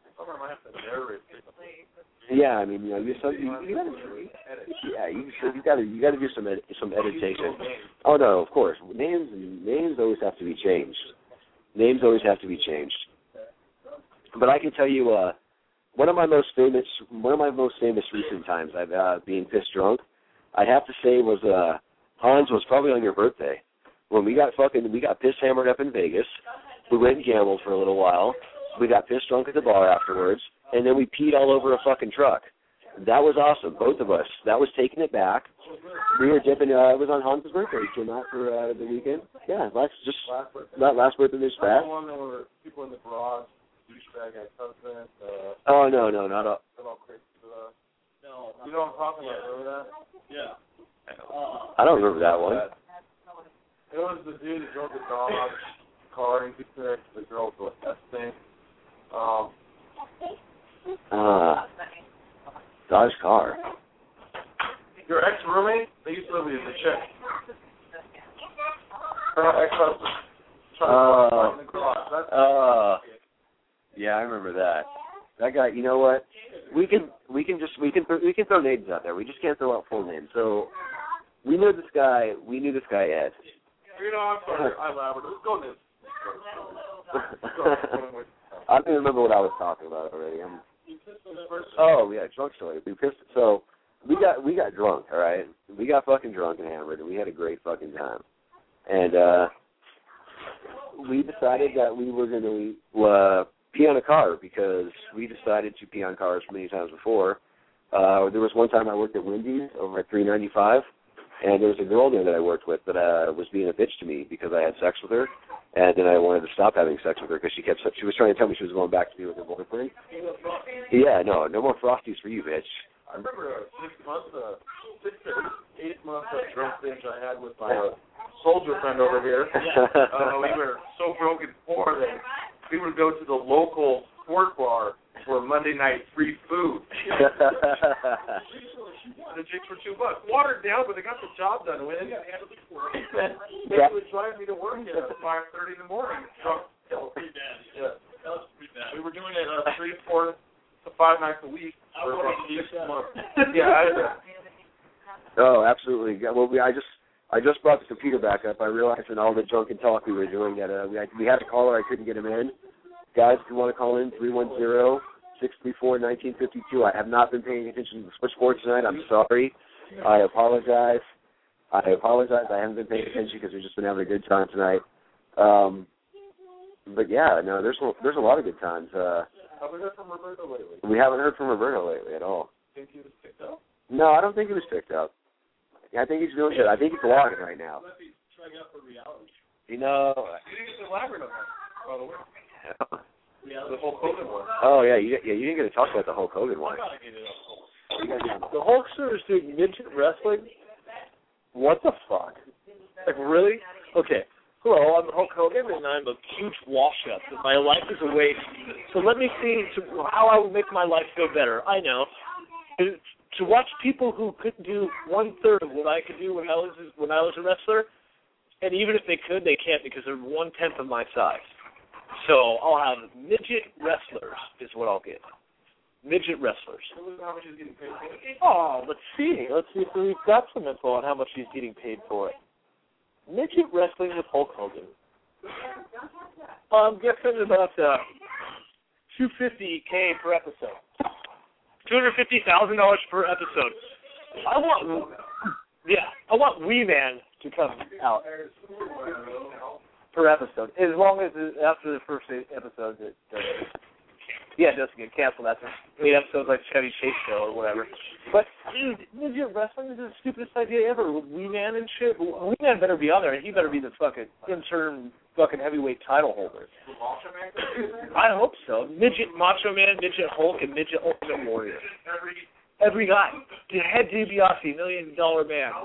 Yeah, I mean, you know, you, so, you, you gotta, yeah, you, so you gotta, you gotta do some ed, some editation. Oh no, of course, names names always have to be changed. Names always have to be changed. But I can tell you, uh, one of my most famous, one of my most famous recent times, I've uh, being pissed drunk. I'd have to say was uh, Hans was probably on your birthday when we got fucking we got piss hammered up in Vegas. We went and gambled for a little while. We got pissed drunk at the bar afterwards, and then we peed all over a fucking truck. That was awesome, both of us. That was taking it back. We were dipping. Uh, it was on Hans' birthday. He came out for uh, the weekend. Yeah, last just not last birthday this past. The one that were people in the garage, douchebag ex-husband. Uh, oh no, no, not all. all crazy for the, no, you know what I'm talking about? Remember that? Yeah. I don't remember that one. It was the dude who drove the dog car and he took the girl to a test thing. Um. Uh, Dodge car. Your ex-roommate? They used to live with the chick. Her ex-husband. Uh, uh, yeah, I remember that. That guy. You know what? We can we can just we can th- we can throw names out there. We just can't throw out full names. So we knew this guy. We knew this guy Ed. You know, I'm sorry. I elaborate. Let's go this. I don't even remember what I was talking about already. I'm, oh yeah, drunk story. We pissed. So we got we got drunk. All right, we got fucking drunk and hammered, and we had a great fucking time. And uh, we decided that we were going to uh, pee on a car because we decided to pee on cars many times before. Uh, there was one time I worked at Wendy's over at three ninety-five, and there was a girl there that I worked with that uh, was being a bitch to me because I had sex with her. And then I wanted to stop having sex with her because she kept she was trying to tell me she was going back to be with her boyfriend. Yeah, no, no more Frosties for you, bitch. I remember a six months, uh, six to eight months of drunk binge I had with my uh, soldier friend over here. Uh, we were so broken poor that we would go to the local sport bar for Monday night free food. The chicks for two bucks. Watered down, but they got the job done. When they Yeah. would drive me to work at five thirty in the morning. Drunk. Yeah. We were doing it uh, three, four to five nights a week for about six months. Yeah. I, Oh, absolutely. Yeah, well, we, I just I just brought the computer back up. I realized in all the drunken talk we were doing that uh, we had, we had a caller. I couldn't get him in. Guys, if you want to call in, three one zero, six three four, one nine five two. I have not been paying attention to the switchboard tonight. I'm sorry. I apologize. I apologize. I haven't been paying attention because we've just been having a good time tonight. Um, but, yeah, no, there's there's a lot of good times. Uh, have we heard from Roberto lately? We haven't heard from Roberto lately at all. Think he was picked up? No, I don't think he was picked up. I think he's doing good. I think he's logging right now. You know. You didn't get to elaborate on that, by the way. The Hulk Hogan one. Oh, yeah, you, yeah, you didn't get to talk about the Hulk Hogan one. The Hulkster is doing midget wrestling? What the fuck? Like, really? Okay. Hello, I'm Hulk Hogan, and I'm a huge wash-up. And my life is a waste. So let me see to, how I will make my life go better. I know. To, to watch people who could do one-third of what I could do when I was when I was a wrestler, and even if they could, they can't because they're one-tenth of my size. So I'll have midget wrestlers is what I'll get. Midget wrestlers. How much he's getting paid for it? Oh, let's see. Let's see if we've got some info on how much he's getting paid for it. Midget wrestling with Hulk Hogan. I'm guessing about uh, two hundred fifty thousand per episode. two hundred fifty thousand dollars per episode. I want, yeah, I want Wee Man to come out per episode, as long as it, after the first eight episodes it doesn't. Yeah, it doesn't get canceled after eight episodes like Chevy Chase show or whatever. But dude, midget wrestling is the stupidest idea ever. With Wee Man and shit. Wee Man better be on there, and he better be the fucking interim fucking heavyweight title holder. I hope so. Midget Macho Man, midget Hulk, and midget Ultimate Warrior. Every Every guy. The head DiBiase, million dollar man.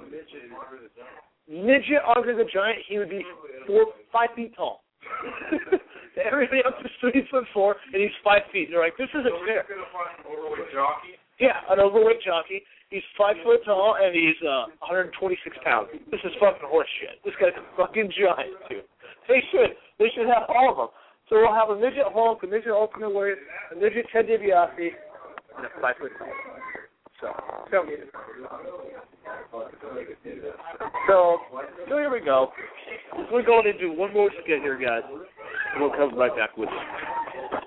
Midget Andre the Giant, he would be four, five feet tall. Everybody up to three foot four, and he's five feet. They're like, this isn't fair. Yeah, an overweight jockey. He's five foot tall, and he's uh, one hundred twenty-six pounds. This is fucking horse shit. This guy's a fucking giant, dude. They should. They should have all of them. So we'll have a midget Hulk, a midget Ultimate Warrior, a midget Ted DiBiase, and a five foot tall. So, tell me. So, so here we go. We're going to do one more skit here, guys, and we'll come right back with you.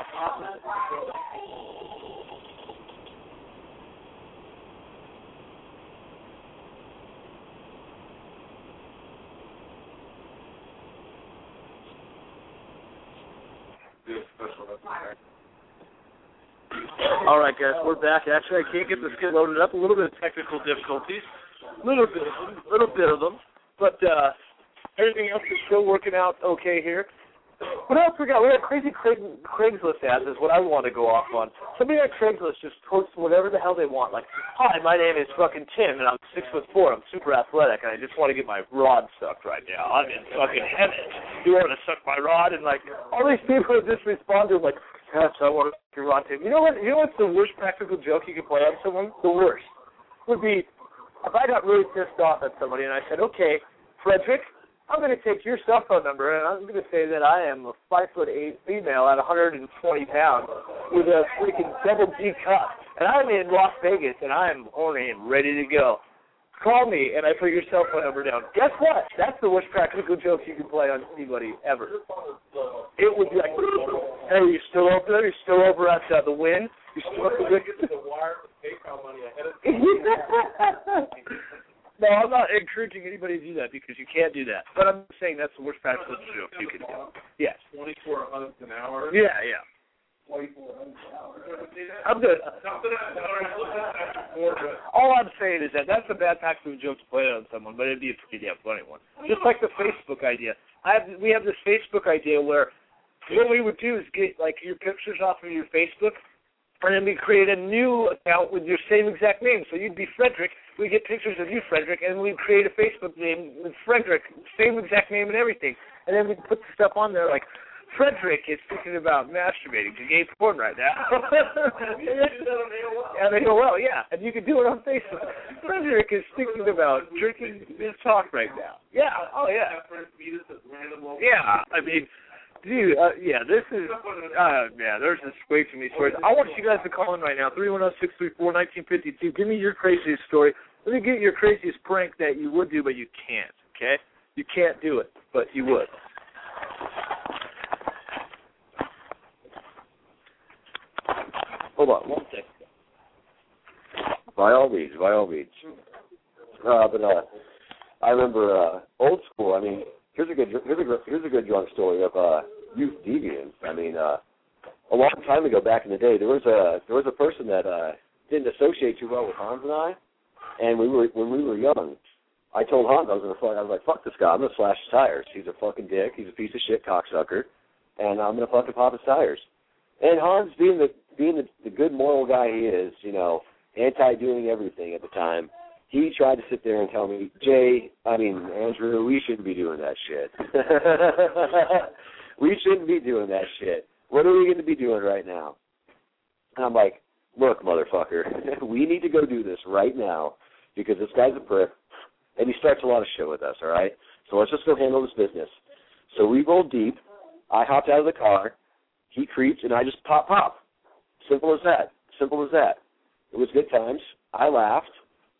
All right, guys, we're back. Actually, I can't get the skit loaded up. A little bit of technical difficulties, a little bit, a little bit of them, but uh, everything else is still working out okay here. What else we got? We got crazy Craig, Craigslist ads is what I want to go off on. Somebody on Craigslist just posts whatever the hell they want. Like, hi, my name is fucking Tim, and I'm six foot four. I'm super athletic, and I just want to get my rod sucked right now. I'm in fucking heaven. You want to suck my rod? And like, all these people just respond to like, yes, I want to suck your rod, Tim. You know what? You know what's the worst practical joke you could play on someone? The worst would be if I got really pissed off at somebody and I said, okay, Frederick, I'm going to take your cell phone number, and I'm going to say that I am a five foot eight female at one hundred twenty pounds with a freaking double D cup, and I'm in Las Vegas, and I'm horny and ready to go. Call me, and I put your cell phone number down. Guess what? That's the worst practical joke you can play on anybody ever. It would be like, hey, you still over there? You still over at uh, the Wynn? You still over there? The wire for PayPal money ahead of time. No, I'm not encouraging anybody to do that because you can't do that. But I'm saying that's the worst practical joke you can do. Yes. twenty-four hundred an hour. Yeah, yeah. twenty-four hundred an hour. I'm good. All I'm saying is that that's a bad practical joke to play on someone, but it'd be a pretty damn funny one. Just like the Facebook idea. I have, we have this Facebook idea where what we would do is get like your pictures off of your Facebook, and then we create a new account with your same exact name. So you'd be Frederick. We get pictures of you, Frederick, and we'd create a Facebook name with Frederick, same exact name and everything. And then we'd put the stuff on there like, Frederick is thinking about masturbating to gay porn right now. And A O L, yeah. And you can do it on Facebook. Frederick is thinking about drinking his talk right now. Yeah, oh yeah. Yeah, I mean, dude, uh, yeah, this is, uh, yeah, there's just way too many stories. I want you guys to call in right now, three one zero, six three four, one nine five two. Give me your craziest story. Let me get your craziest prank that you would do, but you can't, okay? You can't do it, but you would. Hold on, one second. By all means, by all means. Uh, but uh, I remember uh, old school. I mean, here's a good here's a here's a good drunk story of uh, youth deviance. I mean, uh, a long time ago, back in the day, there was a there was a person that uh, didn't associate too well with Hans and I, and we were when we were young. I told Hans I was gonna fuck. I was like, fuck this guy. I'm gonna slash his tires. He's a fucking dick. He's a piece of shit cocksucker, and I'm gonna fucking pop his tires. And Hans, being the being the, the good moral guy he is, you know, anti-doing everything at the time, he tried to sit there and tell me, Jay, I mean, Andrew, we shouldn't be doing that shit. We shouldn't be doing that shit. What are we going to be doing right now? And I'm like, look, motherfucker, we need to go do this right now because this guy's a prick, and he starts a lot of shit with us, all right? So let's just go handle this business. So we rolled deep. I hopped out of the car. He creeped, and I just pop, pop. Simple as that. Simple as that. It was good times. I laughed.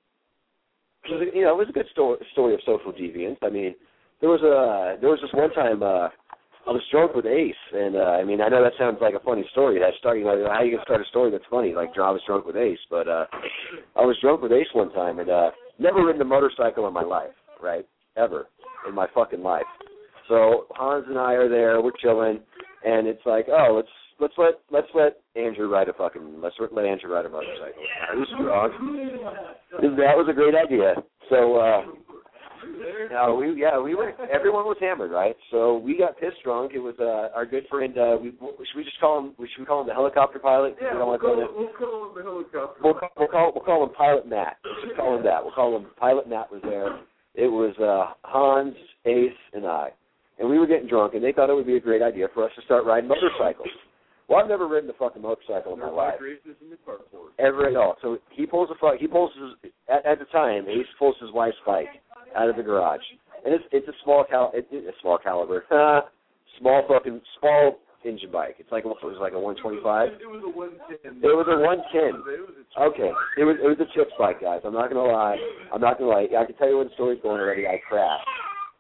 It was, you know, it was a good story, story of social deviance. I mean, there was a there was this one time uh, I was drunk with Ace, and uh, I mean, I know that sounds like a funny story. That start, you know, how you can start a story that's funny, like I was drunk with Ace. But uh, I was drunk with Ace one time, and uh, never ridden a motorcycle in my life, right? Ever in my fucking life. So Hans and I are there, we're chilling, and it's like, oh, let's let's let let's let Andrew ride a fucking let's let Andrew ride a motorcycle. I was drunk. That was a great idea. So uh, no, we yeah we were everyone was hammered, right? So we got pissed drunk. It was uh, our good friend. Uh, we should we just call him? Should we call him the helicopter pilot? Yeah, we don't we'll, call call him, we'll call him the helicopter. We'll, we'll call we'll call him Pilot Matt. Let's just call him that. We'll call him Pilot Matt was there. It was uh, Hans, Ace, and I. And we were getting drunk, and they thought it would be a great idea for us to start riding motorcycles. Well, I've never ridden a fucking motorcycle in my life. Ever at all. So he pulls a fu- he pulls his at, at the time Ace pulls his wife's bike out of the garage, and it's it's a small cal it, it, a small caliber, small fucking small engine bike. It's like it was like a one twenty-five. It was a one ten. It was a one ten. Okay, it was it was a chips bike, guys. I'm not gonna lie. I'm not gonna lie. I can tell you when the story's going already. I crashed.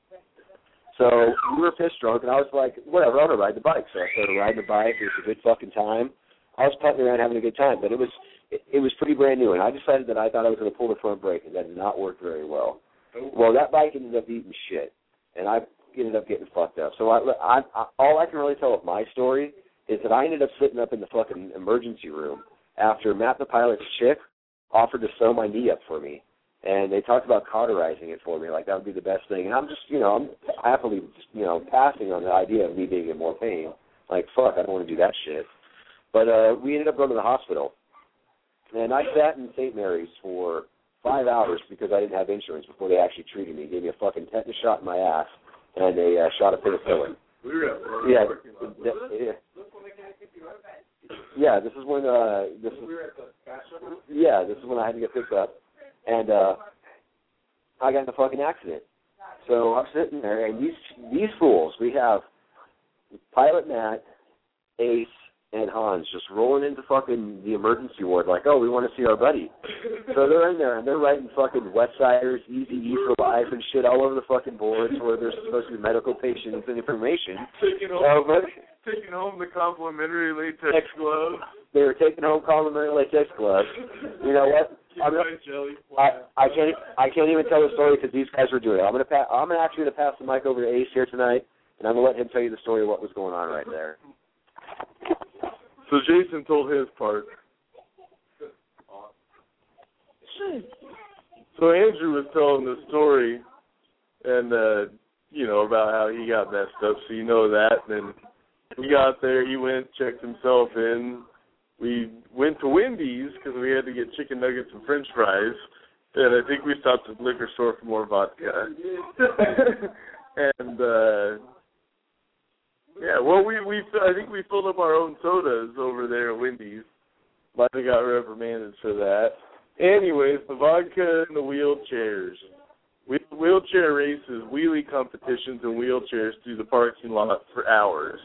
So we were pissed drunk, and I was like, whatever, I'm going to ride the bike. So I started riding the bike. It was a good fucking time. I was putting around having a good time, but it was it, it was pretty brand new, and I decided that I thought I was going to pull the front brake, and that did not work very well. Well, that bike ended up eating shit, and I ended up getting fucked up. So I, I, I, all I can really tell of my story is that I ended up sitting up in the fucking emergency room after Matt the pilot's chick offered to sew my knee up for me. And they talked about cauterizing it for me, like that would be the best thing. And I'm just, you know, I'm happily, just, you know, passing on the idea of me being in more pain. Like, fuck, I don't want to do that shit. But uh, we ended up going to the hospital. And I sat in Saint Mary's for five hours because I didn't have insurance before they actually treated me. Gave me a fucking tetanus shot in my ass and a uh, shot of penicillin. We were at yeah, th- yeah. Yeah, this is when, uh, this is, yeah, this is when I had to get picked up. And uh, I got in a fucking accident. So I'm sitting there, and these these fools, we have Pilot Matt, Ace, and Hans just rolling into fucking the emergency ward like, oh, we want to see our buddy. So they're in there, and they're writing fucking Westsiders, Easy E for Life, and shit all over the fucking boards where there's supposed to be medical patients and information. Taking home, uh, taking home the complimentary latex gloves. They were taking home complimentary latex gloves. You know what? I'm not, I, I can't I can't even tell the story because these guys were doing it. I'm gonna pa- I'm gonna actually gonna pass the mic over to Ace here tonight, and I'm gonna let him tell you the story of what was going on right there. So Jason told his part. So Andrew was telling the story, and uh, you know about how he got messed up. So you know that. And we got there. He went, checked himself in. We went to Wendy's because we had to get chicken nuggets and French fries, and I think we stopped at the liquor store for more vodka. and uh, yeah, well, we we I think we filled up our own sodas over there at Wendy's. Might have got reprimanded for that. Anyways, the vodka and the wheelchairs. We wheelchair races, wheelie competitions, and wheelchairs through the parking lot for hours.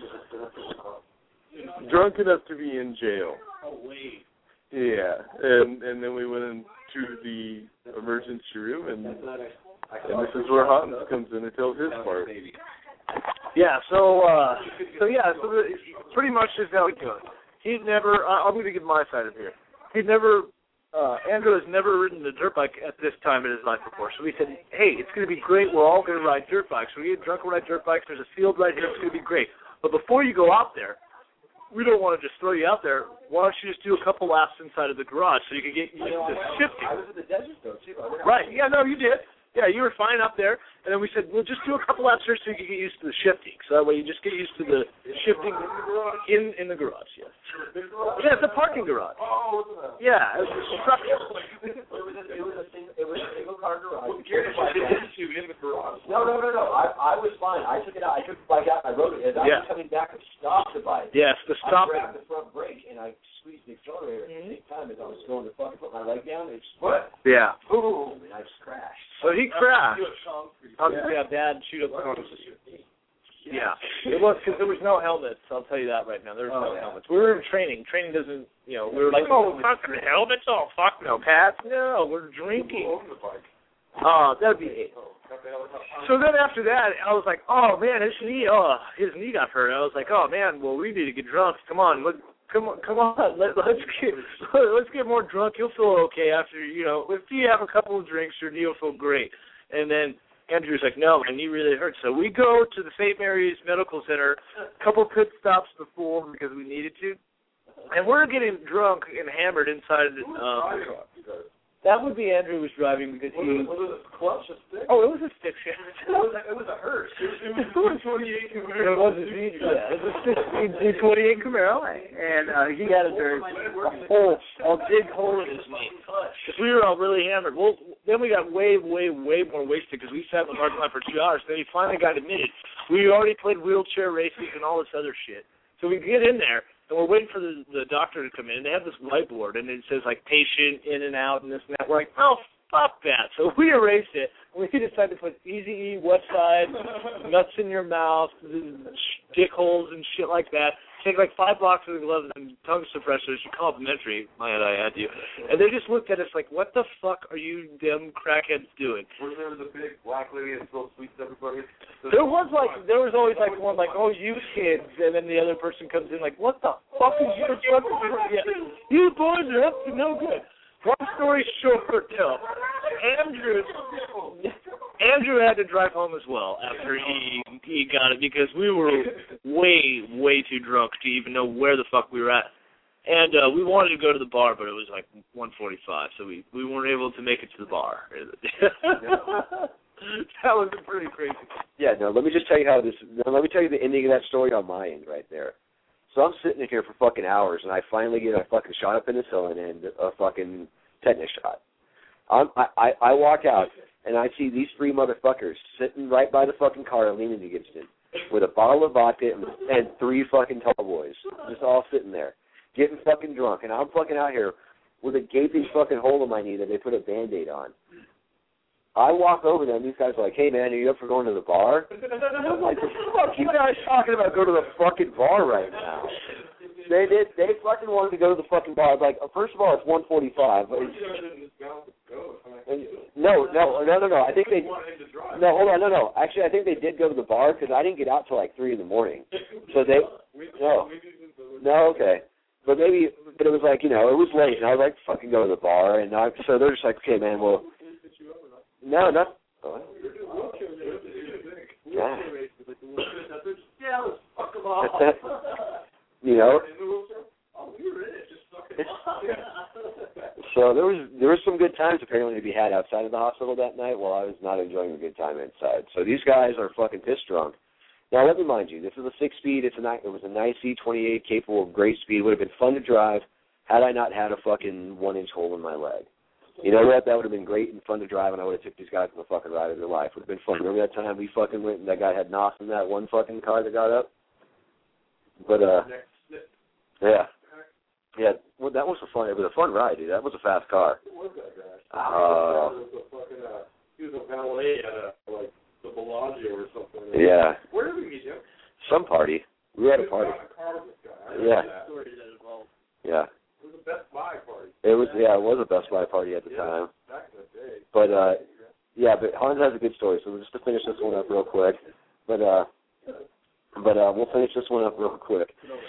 Drunk enough to be in jail. Oh, wait. Yeah, and and then we went into the emergency room, and, and this is where Hans comes in and tells his part. Yeah, so, uh, so yeah, so the, pretty much is how it goes. He's never, uh, I'm going to give my side of here. He's never, uh, Andrew has never ridden a dirt bike at this time in his life before. So we said, hey, it's going to be great. We're all going to ride dirt bikes. So we get drunk and ride dirt bikes. There's a field right here. It's going to be great. But before you go out there, we don't want to just throw you out there. Why don't you just do a couple laps inside of the garage so you can get used to shifting? I was in the desert though too. Right. Yeah. No, you did. Yeah, you were fine up there. And then we said, well, just do a couple laps here so you can get used to the shifting. So that way you just get used to the shifting in in the garage. Yes. Yeah, it's a parking garage. Yeah, it was a structure. It was a, it was a single, it was a single car garage. No, no, no, no. I I was fine. I took it out. I took the bike out. I rode it. As I Yeah. was coming back, I stopped the bike. Yes, the stop. I grabbed the front brake and I squeezed the accelerator at the same time as I was going to fucking put my leg down. It split. Yeah. Boom! And I just crashed. So he crashed. How did you have bad shoot up cones? Yeah, it was because there was no helmets. I'll tell you that right now. There was no helmets. We were in training. Training doesn't, you know, we were like, oh, fucking helmets. Oh, fuck no, Pat. No, we're drinking. Oh, that'd be it. So then after that, I was like, oh man, his knee. Oh, his knee got hurt. I was like, oh man, well we need to get drunk. Come on, let, come on, come on. Let, let's get let's get more drunk. You'll feel okay after, you know, if you have a couple of drinks, your knee will feel great. And then Andrew's like, no, my knee really hurts. So we go to the Saint Mary's Medical Center, a couple pit stops before because we needed to, and we're getting drunk and hammered inside the. Uh, that would be Andrew was driving because he. Was it a clutch, a stick? Oh, it was a stick shift. It was a, it was a hearse. It was a twenty-eight Camaro. It was a yeah, it was a sixteen twenty-eight Camaro, and uh, he had a very a hole, a big hole in his knee. Because we were all really hammered. Well, then we got way, way, way more wasted because we sat in the parking lot for two hours. Then he finally got admitted. We already played wheelchair races and all this other shit. So we get in there. And we're waiting for the, the doctor to come in. And they have this whiteboard, and it says, like, patient in and out and this and that. We're like, oh, fuck that. So we erased it. We decided to put Easy E, West Side, nuts in your mouth, dick holes and shit like that. Take, like, five boxes of gloves and tongue suppressors. Complimentary, might I add you. And they just looked at us like, what the fuck are you damn crackheads doing? Was there the big black lady that still sweets everybody? There was like, there was always like one like, oh, you kids, and then the other person comes in like, what the fuck is your fucking, yeah, you boys are up to no good. Long story short, though, Andrew, Andrew had to drive home as well after he he got it because we were way, way too drunk to even know where the fuck we were at. And uh, we wanted to go to the bar, but it was like one forty-five, so we, we weren't able to make it to the bar. That was pretty crazy. Yeah, no, let me just tell you how this, let me tell you the ending of that story on my end right there. So I'm sitting in here for fucking hours, and I finally get a fucking shot of penicillin and a fucking tetanus shot. I'm, I, I, I walk out, and I see these three motherfuckers sitting right by the fucking car leaning against it with a bottle of vodka and, and three fucking tall boys just all sitting there getting fucking drunk. And I'm fucking out here with a gaping fucking hole in my knee that they put a Band-Aid on. I walk over there, and these guys are like, hey, man, are you up for going to the bar? I'm like, the fuck you guys talking about go to the fucking bar right now? They did. They fucking wanted to go to the fucking bar. I was like, first of all, it's one forty-five. But it's, no, no, no, no, no. I think they. No, hold on, no, no. Actually, I think they did go to the bar because I didn't get out till like three in the morning. So they. No. No, okay. But maybe, but it was like, you know, it was late, and I was like, fucking go to the bar, and I, so they're just like, okay, man, well. No, not. Oh. Yeah. You know. So there was there was some good times apparently to be had outside of the hospital that night, while I was not enjoying a good time inside. So these guys are fucking pissed drunk. Now let me remind you, this is a six speed. It's a it was a nice E twenty-eight capable of great speed. It would have been fun to drive had I not had a fucking one inch hole in my leg. You know what? That would have been great and fun to drive, and I would have took these guys on the fucking ride of their life. It would have been fun. Remember that time we fucking went and that guy had Nos in that one fucking car that got up? But, uh, yeah. Yeah, well, that was a fun, it was a fun ride, dude. That was a fast car. What was that guy? Uh, He was a fucking, uh, he was a valet at, a, like, the Bellagio or something. Yeah. Where did we meet him? Some party. We were at a party. Yeah. Yeah. It was a Best Buy party. It was, yeah, it was a Best Buy party at the yeah, time. Back in the day. But, uh, yeah, but Hans has a good story, so just to finish this one up real quick. But, uh, but, uh, we'll finish this one up real quick.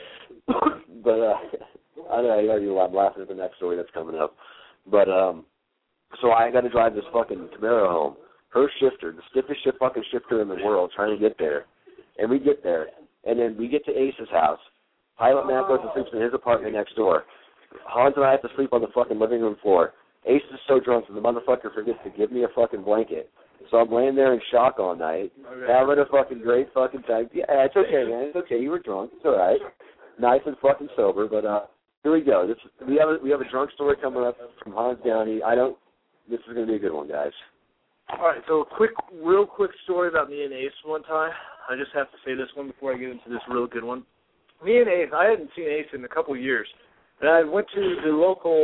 But, uh, I know I already I'm laughing at the next story that's coming up. But, um, so I got to drive this fucking Camaro home. Her shifter, the stiffest shit fucking shifter in the world, trying to get there. And we get there. And then we get to Ace's house. Pilot Matt goes and sleeps in his apartment next door. Hans and I have to sleep on the fucking living room floor. Ace is so drunk that the motherfucker forgets to give me a fucking blanket. So I'm laying there in shock all night, okay. having a fucking great fucking time. Yeah, it's okay, man. It's okay. You were drunk. It's all right. Nice and fucking sober. But uh, here we go. This we have a, we have a drunk story coming up from Hans Downey. I don't. This is going to be a good one, guys. All right. So a quick, real quick story about me and Ace one time. I just have to say this one before I get into this real good one. Me and Ace, I hadn't seen Ace in a couple of years. And I went to the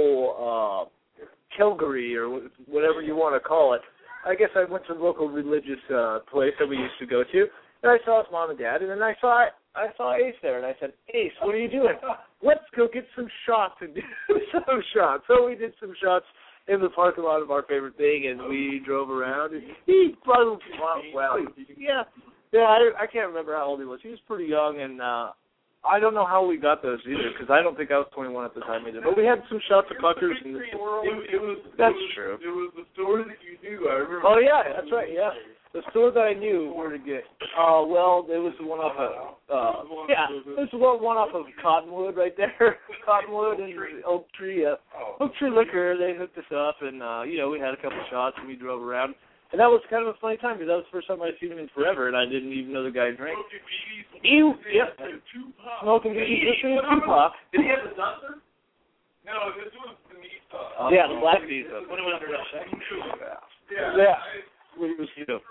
local uh, Calgary or whatever you want to call it. I guess I went to the local religious uh, place that we used to go to, and I saw his mom and dad, and then I saw I saw Ace there, and I said, Ace, what are you doing? Let's go get some shots and do some shots. So we did some shots in the parking lot of our favorite thing, and we drove around. And he probably, well, yeah, yeah, I, I can't remember how old he was. He was pretty young, and uh, I don't know how we got those either, because I don't think I was twenty-one at the time either. But we had some shots of fuckers. And it, it was, that's it was, true. It was the store that you knew, I remember. Oh, yeah, that's right, yeah. The store that I knew where to get. Oh, uh, well, it was the one off of, uh, yeah, it was the one off of Cottonwood right there. Cottonwood and Oak Tree. Uh, Oak Tree Liquor, they hooked us up, and, uh, you know, we had a couple shots, and we drove around. And that was kind of a funny time, because that was the first time I'd seen him in forever, and I didn't even know the guy drank. Ew, yeah. Smoking B Bs, this is Tupac. Did he have the duster? No, this was the meat stuff. Uh, yeah, the black meat stuff. When it went under that second. Yeah. Yeah. We, you know,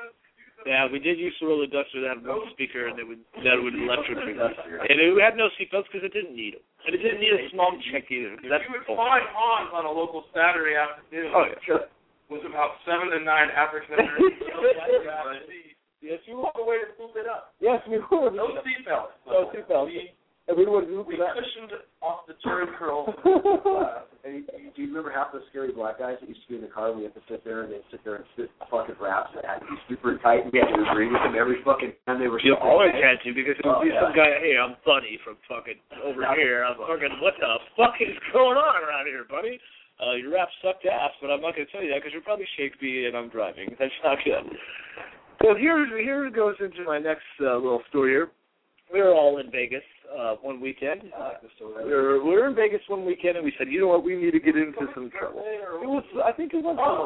yeah, we did use to roll a duster that had one speaker, and it would, that would electrocute us. And it had no seatbelts because it didn't need them. And it didn't need a small check either. That's you would find Hans on a local Saturday afternoon. Oh, yeah, sure. Was about seven to nine African Americans. Yes, you walk away and move it up. Yes, we would. No seatbelts. No seatbelts. And we would move we that. cushioned off the turn curl. And do you remember half the scary black guys that used to be in the car? We have to sit there and they sit there and spit fucking raps that had to be super tight, and we had to agree with them every fucking time they were. You super always tight. had to, because it would be Oh, some yeah. guy. Hey, I'm Buddy from fucking over here. I'm fucking. What the fuck is going on around here, buddy? Uh, your rap sucked ass, but I'm not going to tell you that because you're probably Shakespeare and I'm driving. That's not good. So here, here goes into my next uh, little story here. We were all in Vegas uh, one weekend. Uh, we, were, we were in Vegas one weekend, and we said, you know what, we need to get into some trouble. It was, I think it was. Oh,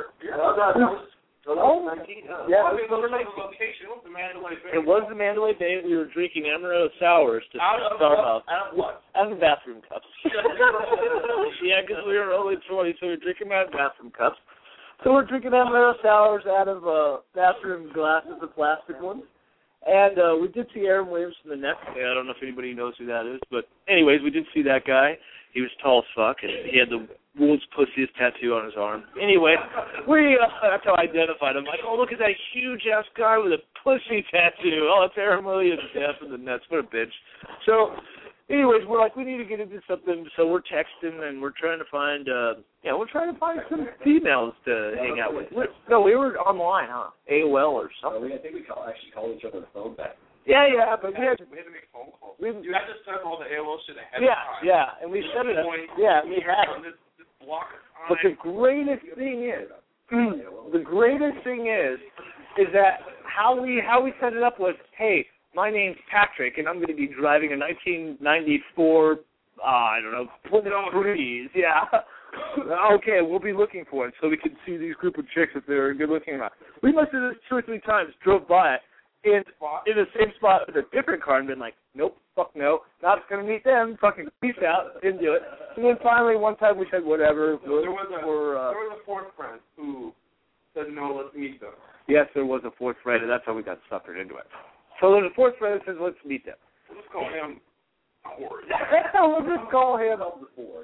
Oh, yeah, it was, location. It was the Mandalay Bay. It was the Mandalay Bay. We were drinking Amaretto sours to Out of start what? off. Out of what? Out of bathroom cups. Yeah, because we were only twenty, so we were drinking out of bathroom cups. So we're drinking Amaretto sours out of uh, bathroom glasses, the plastic ones. And uh, we did see Aaron Williams from the Nets. Yeah, I don't know if anybody knows who that is, but anyways, we did see that guy. He was tall as fuck, and he had the world's pussiest tattoo on his arm. Anyway, we uh, that's how I identified him. Like, oh, look at that huge-ass guy with a pussy tattoo. Oh, it's Aaron Williams, death in the nuts. What a bitch. So, anyways, we're like, we need to get into something, so we're texting, and we're trying to find, uh, yeah, we're trying to find some females to hang out with. No, we were online, huh? A O L or something. I think we call, actually called each other on the phone back. Yeah, yeah, but we had to, We had to make phone calls. we, You had to set all the A O L shit ahead yeah, of time. yeah, and we set it up. Yeah, we had it. This, this block of But the time. greatest thing is, the greatest thing is, is that how we how we set it up was, hey, my name's Patrick, and I'm going to be driving a nineteen ninety-four, uh, I don't know, Plymouth Breeze. Yeah. Okay, we'll be looking for it so we can see these group of chicks if they're good looking or not. We must have done this two or three times, drove by it, in in the same spot with a different car and been like, nope, fuck no, not going to meet them, fucking peace out, didn't do it. And then finally one time we said whatever. No, there was a for, uh, there was a fourth friend who said no, let's meet them. Yes, there was a fourth friend, and that's how we got suckered into it. So there's a fourth friend that says, let's meet them. Let's call him Ford. We'll just call him Ford.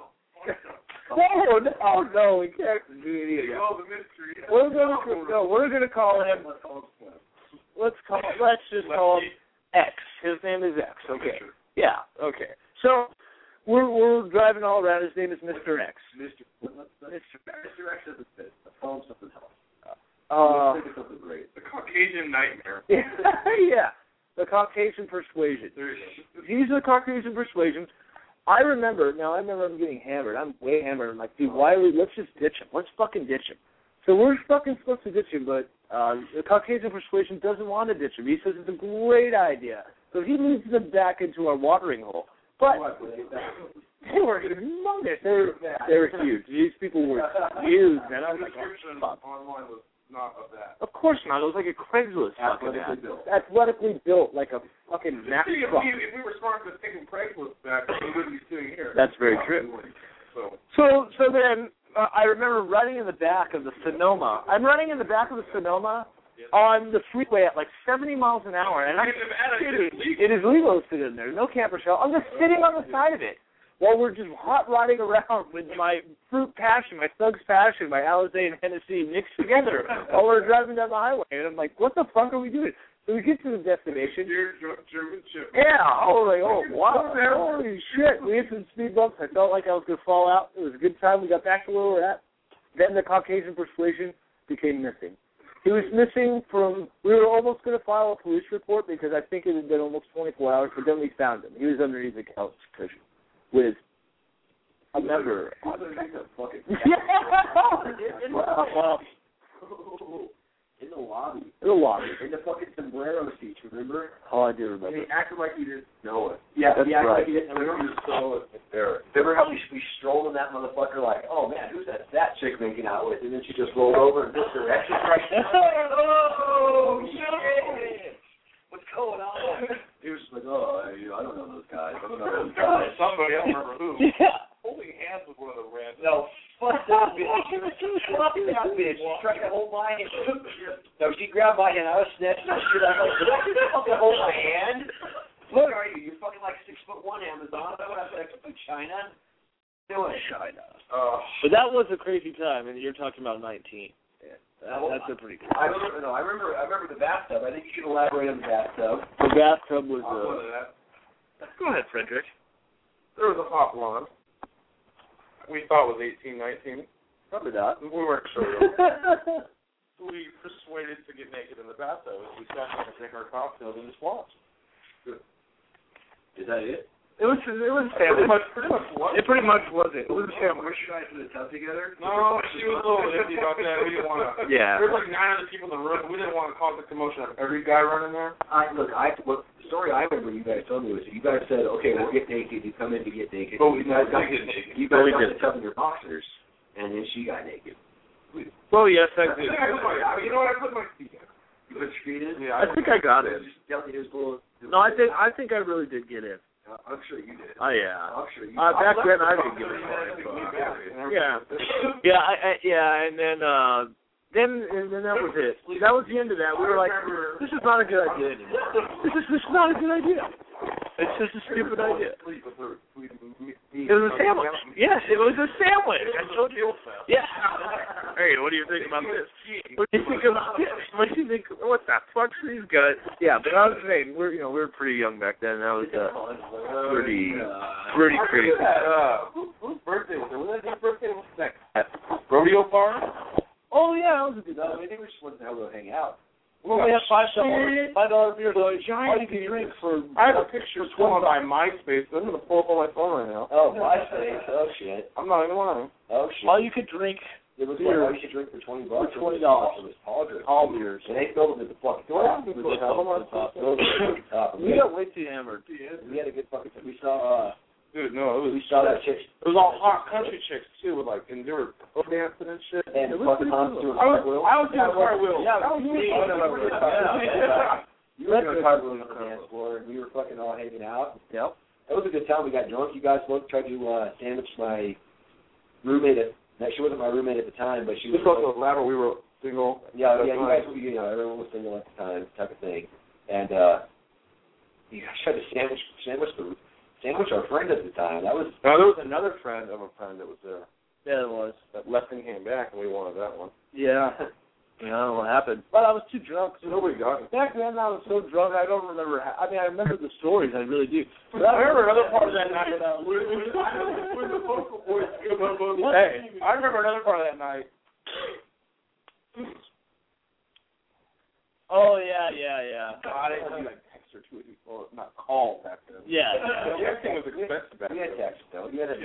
Oh, no, oh, no, we can't do it either. Oh, the mystery. We're gonna no, we're gonna call him. Let's call. Let's just call him X. His name is X. Okay. Yeah. Okay. So we're we're driving all around. His name is Mister X. Mister Mister Mister X doesn't fit. Call him something else. Uh, Think of something great. The Caucasian nightmare. yeah. The Caucasian persuasion. There you go. He's the Caucasian persuasion. I remember, now I remember I'm getting hammered. I'm way hammered. I'm like, dude, why are we, let's just ditch him. Let's fucking ditch him. So we're fucking supposed to ditch him, but uh, the Caucasian persuasion doesn't want to ditch him. He says it's a great idea. So he leads them back into our watering hole. But they were humongous. They were, they were huge. These people were huge, man. I was The like, description oh, fuck. online was not of that. Of course not. It was like a Craigslist fucking ad. Athletically built. Athletically built, like a fucking Mack See, if truck. we, if we were smart to taking Craigslist back, we wouldn't be sitting here. That's very true. So, So, so then uh, I remember running in the back of the Sonoma. I'm running in the back of the Sonoma on the freeway at like seventy miles an hour, and I'm sitting. It is legal to sit in there. No camper shell. I'm just sitting on the side of it while we're just hot rodding around with my fruit passion, my Thug's passion, my Alizé and Hennessy mixed together while we're driving down the highway. And I'm like, what the fuck are we doing? So we get to the destination. German ship. Yeah, I was like, oh, wow, holy shit. We hit some speed bumps. I felt like I was going to fall out. It was a good time. We got back to where we were at. Then the Caucasian persuasion became missing. He was missing from, we were almost going to file a police report because I think it had been almost twenty-four hours, but then we found him. He was underneath the couch cushion with a member. Well, In the lobby. in the lobby. In the fucking sombrero seats, remember? Oh, I do And remember. he acted like he didn't know it. Yeah, That's he acted right. like he didn't know it. He was so embarrassed. Remember how we, we strolled in that motherfucker like, oh man, who's that that chick making out with? And then she just rolled over and Mister X was right there. Oh, shit! What's going on? He was just like, oh, I, I don't know those guys. I don't know those guys. Somebody, I don't remember who. Yeah. Holding hands with one of the randoms. No, fuck that bitch. Fuck that bitch. She tried to hold my hand. No, she grabbed my hand. I was snatching her shit. I was like, did I just fucking hold my hand? What are you? You're fucking like six foot one Amazon. I don't have to put China. Doing China. Uh, But that was a crazy time, and you're talking about nineteen. Yeah. That, that's a pretty good I remember. No, I remember. I remember the bathtub. I think you can elaborate on the bathtub. The bathtub was, I'll go uh, to that. go ahead, Frederick. There was a hot blonde. We thought was eighteen, nineteen. Probably not. We weren't sure. We persuaded to get naked in the bathtub. We sat there and drank our cocktails and just watched. Is that it? It was, it was a Pretty family. much, pretty much what? It pretty much was it. It was a family. We're guys in the tub together. No, she was a little iffy about that. We didn't want to. Yeah. There was like nine other people in the room. We didn't want to cause the commotion of every guy running there. I look. I what the story I remember you guys told me was you guys said, okay, we'll get naked. You come in to get naked. But we you guys got didn't get naked. You guys But we got did. the tub in your boxers, and then she got naked. Well, yes, I I did. think I put my, you know what? I put my feet in. You put your feet in. Yeah, I think I got it. Just tell me his little. No, I think I think I really did get in. Uh, I'm sure you did. Oh yeah. I'm sure you. Uh, back I'm then I left didn't give a the fuck. Yeah, yeah, I, I, yeah, and then uh, then and then that was it. That was the end of that. We were like, this is not a good idea anymore. This is this is not a good idea. It's just a stupid idea. Sleep with her, sleep, me, me eat. It was a sandwich. Yes, it was a sandwich. I told you. Yeah. Hey, what do you think about this? What do you think about this? What do you think? What the fuck's these guys? Yeah, but I was saying, we're you know we were pretty young back then. And I was uh, pretty pretty crazy. Uh, who, whose birthday was it? Was that his birthday? What's next? Rodeo Farm. Oh yeah, that was a good time. I think we just wanted to have a hang out. Well, we have five dollars, five dollars beer, so all you can drink for. I have a picture of one on my MySpace. I'm gonna pull up on my phone right now. Oh, MySpace. Oh shit. I'm not even lying. Oh shit. All you could drink. It was beer. Like all you could drink for twenty bucks. For twenty dollars. It was all beers. All beers. And they filled them at the fucking door. We got way too hammered. We had a good fucking. We saw. uh Dude, no, it was. We saw that chick. It was all hot country chicks too, with like, and they were dancing and shit. And fucking Hans doing I was, cartwheels. I was doing cartwheels. Yeah, that was me. You were doing cartwheels on the dance floor, and we were fucking all hanging out. Yep. It was a good time. We got drunk. You guys both tried to uh, sandwich my roommate. At, no, she wasn't my roommate at the time, but she was. Just like the ladder, we were single. Yeah, yeah. You guys, you know, everyone was single at the time, type of thing. And uh, you guys tried to sandwich, sandwich the. Sandwich our friend at the time. That was. No, there was another friend of a friend that was there. Yeah, there was. That left and came back, and we wanted that one. Yeah. Yeah, I don't know what happened. But I was too drunk. So nobody got it. Back then, I was so drunk, I don't remember. Ha- I mean, I remember the stories, I really do. But I remember another part of that night. When the vocal boys came up on the. Hey, I remember another part of that night. Oh, yeah, yeah, yeah. God, I didn't like text or tweet before, not call back then. Yeah. Texting was expensive back then. We had text, though. We had a.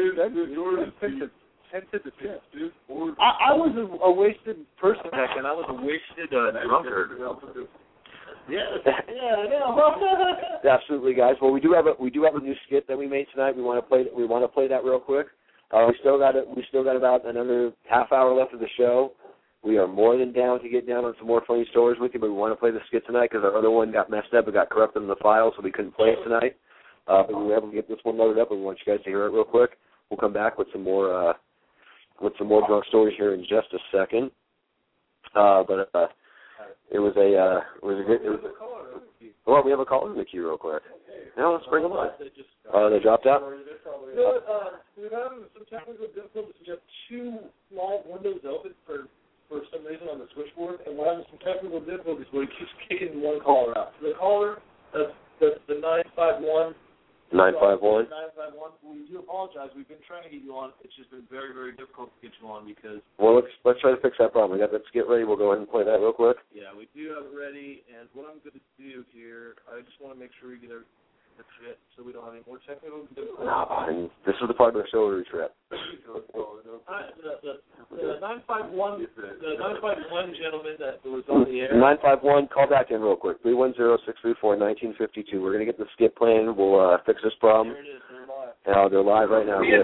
I, I was a, a wasted person back then. I was a wasted uh, drunkard. Yeah, yeah, yeah. Absolutely, guys. Well, we do have a we do have a new skit that we made tonight. We want to play we want to play that real quick. Uh, we still got it. We still got about another half hour left of the show. We are more than down to get down on some more funny stories with you, but we want to play the skit tonight because our other one got messed up. It got corrupted in the file, so we couldn't play it tonight. Uh, but we were able to get this one loaded up, and we want you guys to hear it real quick. We'll come back with some more uh, with some more drunk stories here in just a second. Uh, but uh, it was a uh, it was a good. It was a, well, we have a caller in the queue real quick. Now let's bring them on. Uh, they dropped out. No, uh, we're having some technical difficulties. We have two small windows open for. for some reason on the switchboard, and we're having some technical difficulties where it keeps kicking one caller out. So the caller, that's, that's the nine five one. nine five one. nine five one. We do apologize. We've been trying to get you on. It's just been very, very difficult to get you on because... Well, let's let's try to fix that problem. We got that skit ready. We'll go ahead and play that real quick. Yeah, we do have it ready, and what I'm going to do here, I just want to make sure we get our shit so we don't have any more technical difficulties. No, and this is the part of the show where we trip. Uh, the, the, the nine five one, the nine five one gentleman that was on the air. nine five one, call back in real quick. three one zero, six three four, one nine five two. We're going to get the skit playing. We'll uh, fix this problem. There it is. They're live. Uh, they're live right now. Good.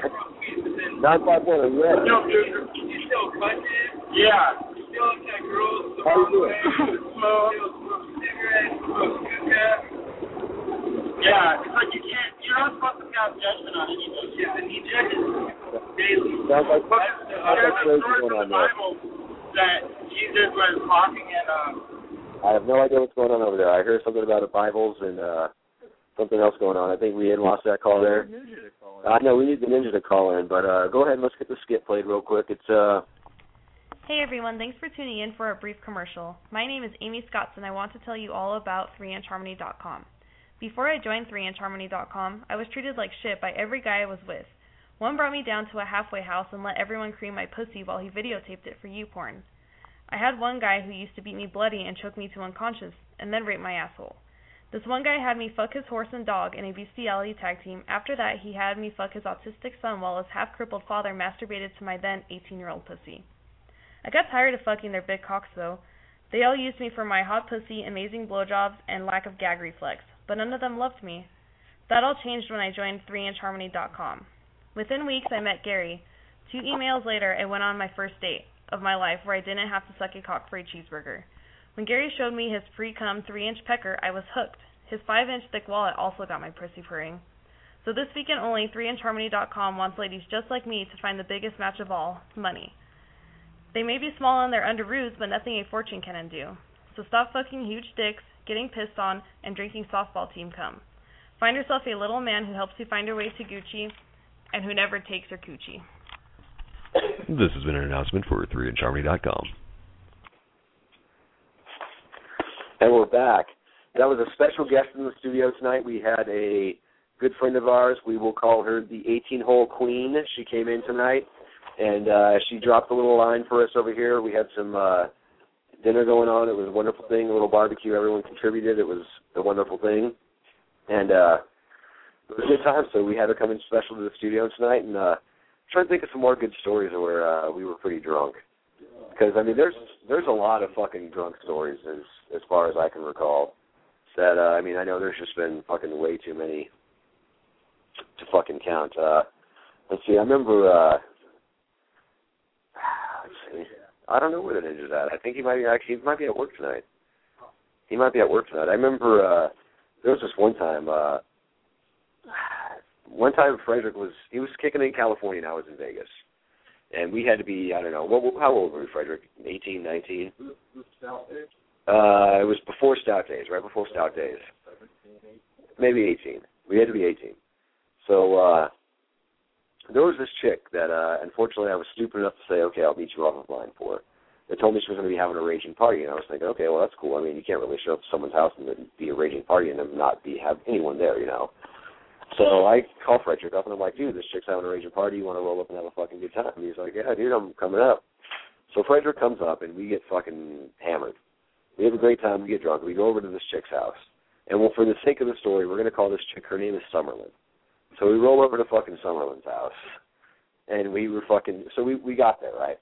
nine five one, are you ready? No, dude, you still punching? Yeah. You still look at girls. How you doing? Smoke, smoke cigarettes, smoke hookah. Yeah, it's like you can't, you're not supposed to pass judgment on anything. Yeah, and he judges daily. Sounds like, But sounds there's like a crazy source going in on the there. Bible that Jesus was talking and, um, I have no idea what's going on over there. I heard something about the Bibles and uh, something else going on. I think we had lost that call there. I know, we need the ninja to call in, but uh, go ahead and let's get the skit played real quick. It's, uh... Hey everyone, thanks for tuning in for a brief commercial. My name is Amy Scotts and I want to tell you all about three inch harmony dot com. Before I joined three inch harmony dot com, I was treated like shit by every guy I was with. One brought me down to a halfway house and let everyone cream my pussy while he videotaped it for YouPorn. I had one guy who used to beat me bloody and choke me to unconscious, and then rape my asshole. This one guy had me fuck his horse and dog in a bestiality tag team. After that, he had me fuck his autistic son while his half-crippled father masturbated to my then eighteen-year-old pussy. I got tired of fucking their big cocks, though. They all used me for my hot pussy, amazing blowjobs, and lack of gag reflex, but none of them loved me. That all changed when I joined three inch harmony dot com. Within weeks, I met Gary. Two emails later, I went on my first date of my life where I didn't have to suck a cock for a cheeseburger. When Gary showed me his pre-cum three inch pecker, I was hooked. His five inch thick wallet also got my pussy purring. So this weekend only, three inch harmony dot com wants ladies just like me to find the biggest match of all, money. They may be small on their underoos, but nothing a fortune can undo. So stop fucking huge dicks, getting pissed on, and drinking softball team cum. Find yourself a little man who helps you find your way to Gucci and who never takes your coochie. This has been an announcement for three inch harmony dot com. And we're back. That was a special guest in the studio tonight. We had a good friend of ours. We will call her the eighteen-hole queen. She came in tonight, and uh, she dropped a little line for us over here. We had some uh, dinner going on. It was a wonderful thing, a little barbecue. Everyone contributed. It was a wonderful thing. And uh, it was a good time, so we had her come in special to the studio tonight, and uh, trying to think of some more good stories where uh, we were pretty drunk. Because, I mean, there's there's a lot of fucking drunk stories as, as far as I can recall. That, uh, I mean, I know there's just been fucking way too many to fucking count. Uh, let's see, I remember, uh, let's see, I don't know where the ninja's at. I think he might be, actually, he might be at work tonight. He might be at work tonight. I remember uh, there was this one time, uh, one time Frederick was, he was kicking in California and I was in Vegas. And we had to be, I don't know, what, how old were we, Frederick? eighteen, nineteen? Uh, it was before Stout Days, right before Stout Days. Maybe eighteen. We had to be eighteen. So uh, there was this chick that, uh, unfortunately, I was stupid enough to say, okay, I'll meet you offline for. They told me she was going to be having a raging party, and I was thinking, okay, well, that's cool. I mean, you can't really show up to someone's house and then be a raging party and then not be have anyone there, you know. So I call Frederick up, and I'm like, dude, this chick's having a raging party. You want to roll up and have a fucking good time? And he's like, yeah, dude, I'm coming up. So Frederick comes up, and we get fucking hammered. We have a great time. We get drunk. We go over to this chick's house. And well, for the sake of the story, we're going to call this chick, her name is Summerlin. So we roll over to fucking Summerlin's house. And we were fucking, so we, we got there, right?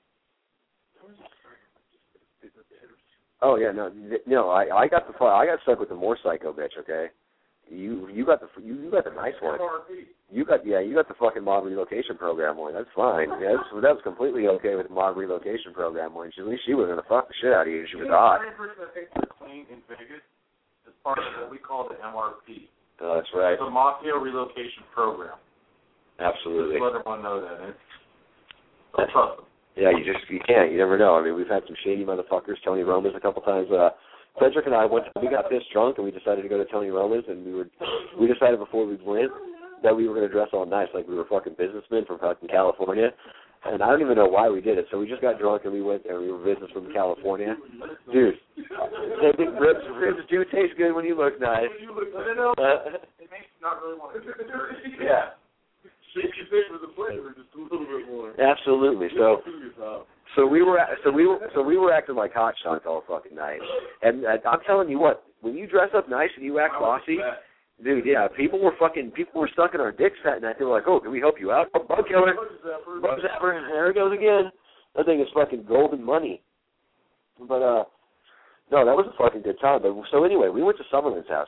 Oh, yeah, no, no, I, I got the, I got stuck with the more psycho bitch, okay? You you got the you, you got the nice one. You got yeah you got the fucking mob relocation program one. That's fine. Yeah, that's, that was completely okay with the mob relocation program one. She, at least she was gonna fuck the shit out of you. She was hot. The person that takes the clean in Vegas is part of what we call the M R P. Oh, that's right. The Mafia Relocation Program. Absolutely. Just let everyone know that. It's, don't trust them. Yeah, you just you can't. You never know. I mean, we've had some shady motherfuckers. Tony Roma's a couple times. Uh, Frederick and I went. We got pissed drunk, and we decided to go to Tony Roma's, and we were. We decided before we went that we were going to dress all nice, like we were fucking businessmen from fucking California. And I don't even know why we did it. So we just got drunk, and we went there. We were business from California, dude. They think ribs, ribs do taste good when you look nice. Uh, it makes you not really want to do it. Yeah. Shake your face with the flavor just a little bit more. Absolutely. So, so we were, so we were, so we were acting like hot shots all fucking night. And uh, I'm telling you what, when you dress up nice and you act bossy, dude, yeah, people were fucking, people were sucking our dicks that night. They were like, oh, can we help you out? Oh, bug killer, bug zapper, there it goes again. That thing is fucking golden money. But uh, no, that was a fucking good time. But so anyway, we went to Summerlin's house,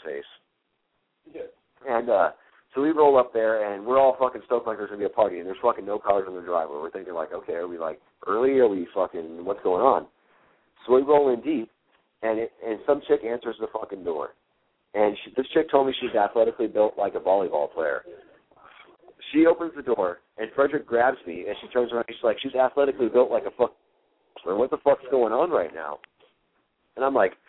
Ace. And uh. So we roll up there, and we're all fucking stoked like there's going to be a party, and there's fucking no cars in the driveway. We're thinking, like, okay, are we, like, early? Are we fucking, what's going on? So we roll in deep, and it, and some chick answers the fucking door. And she, this chick told me she's athletically built like a volleyball player. She opens the door, and Frederick grabs me, and she turns around, and she's like, she's athletically built like a fuck. What the fuck's going on right now? And I'm like,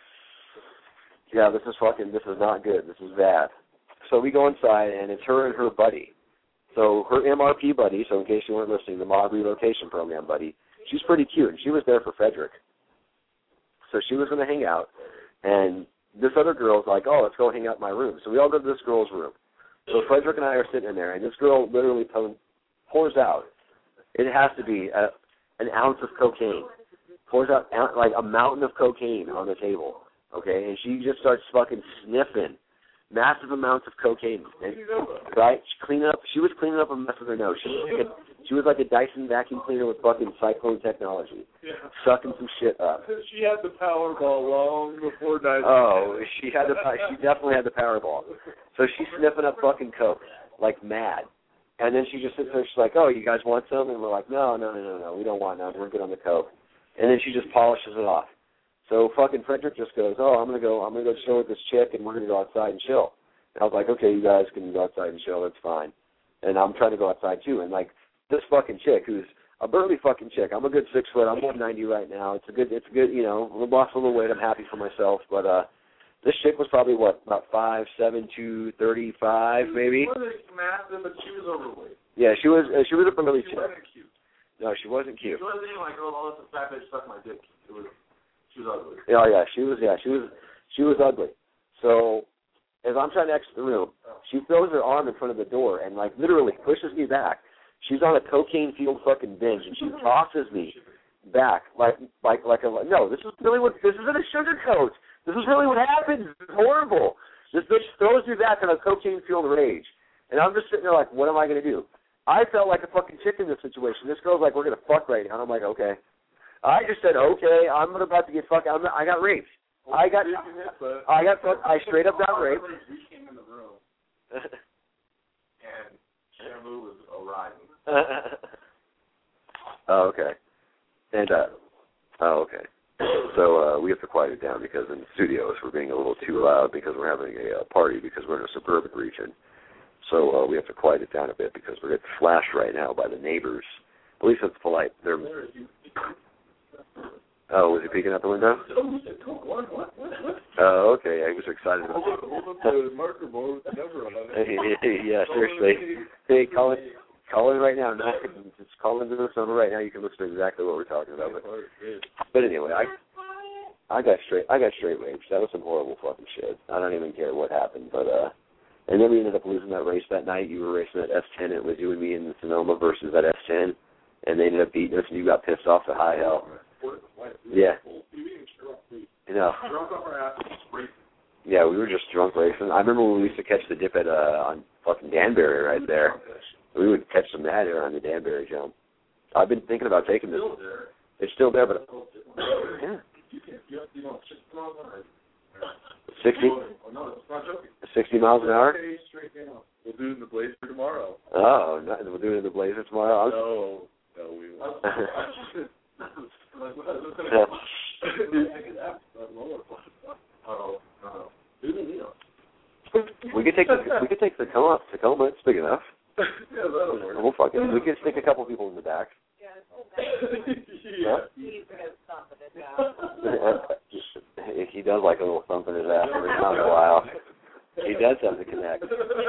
yeah, this is fucking, this is not good. This is bad. So we go inside, and it's her and her buddy. So her M R P buddy, so in case you weren't listening, the Mob Relocation Program buddy, she's pretty cute, and she was there for Frederick. So she was going to hang out, and this other girl's like, oh, let's go hang out in my room. So we all go to this girl's room. So Frederick and I are sitting in there, and this girl literally pours out, it has to be a, an ounce of cocaine, pours out like a mountain of cocaine on the table, okay, and she just starts fucking sniffing massive amounts of cocaine, and, right? She cleaning up. She was cleaning up a mess with her nose. She was like a, she was like a Dyson vacuum cleaner with fucking Cyclone technology, yeah. Sucking some shit up. She had the Powerball long before Dyson. Oh, she had the. She definitely had the Powerball. So she's sniffing up fucking coke like mad, and then she just sits there. She's like, "Oh, you guys want some?" And we're like, "No, no, no, no, no. We don't want none. We're good on the coke." And then she just polishes it off. So fucking Frederick just goes, oh, I'm gonna go, I'm gonna go chill with this chick, and we're gonna go outside and chill. And I was like, okay, you guys can go outside and chill, that's fine. And I'm trying to go outside too. And like this fucking chick, who's a burly fucking chick, I'm a good six foot, I'm one ninety right now. It's a good, it's a good, you know, I lost a little weight, I'm happy for myself, but uh, This chick was probably, what, about five seven to thirty-five, maybe? She wasn't massive, but she was overweight. Yeah, she was uh, she was a burly She chick. wasn't cute. No, she wasn't cute. She wasn't even like, oh, oh, that's the fact that she sucked my dick. It was, she was ugly. Oh, yeah, she was, yeah, she was, she was ugly. So, as I'm trying to exit the room, she throws her arm in front of the door and, like, literally pushes me back. She's on a cocaine-fueled fucking binge, and she tosses me back like, like, like a, no, this is really what, this isn't a sugarcoat. This is really what happens. This is horrible. This bitch throws me back on a cocaine-fueled rage. And I'm just sitting there like, what am I going to do? I felt like a fucking chick in this situation. This girl's like, we're going to fuck right now. And I'm like, okay. I just said, okay, I'm about to get fucked. I'm, I got raped. I got, I got fucked. I straight up got raped. We came in the room, and Shamu was arriving. Oh, okay. And, uh, oh, okay. So uh, we have to quiet it down because in the studios we're being a little too loud because we're having a uh, party because we're in a suburban region. So uh, we have to quiet it down a bit because we're getting flashed right now by the neighbors. At least it's polite. They're... Oh, was he peeking out the window? Oh, okay. I was excited. Yeah, seriously. Hey, call it. Call in right now. Not, just call into this number right now. You can listen to exactly what we're talking about. But, but anyway, I I got straight I got straight raped. That was some horrible fucking shit. I don't even care what happened. But uh, and then we ended up losing that race that night. You were racing at S ten. It was you and me in Sonoma versus at S ten, and they ended up beating us. And you got pissed off to high hell. Yeah. You know. Yeah, we were just drunk racing. I remember when we used to catch the dip at uh on fucking Danbury right there. We would catch some mad air on the Danbury jump. I've been thinking about taking this. It's still there, but yeah. Sixty. Sixty miles an hour. We'll do it in the Blazer tomorrow. Oh, not, we'll do it in the Blazer tomorrow. No, no, we won't. We could take the, we could take Tacoma. Tacoma, it's big enough. Yeah, that'll work. We'll fuck it. We could stick a couple people in the back. Yeah. Huh? He does like a little thump in his ass every once in a while. He does have to connect.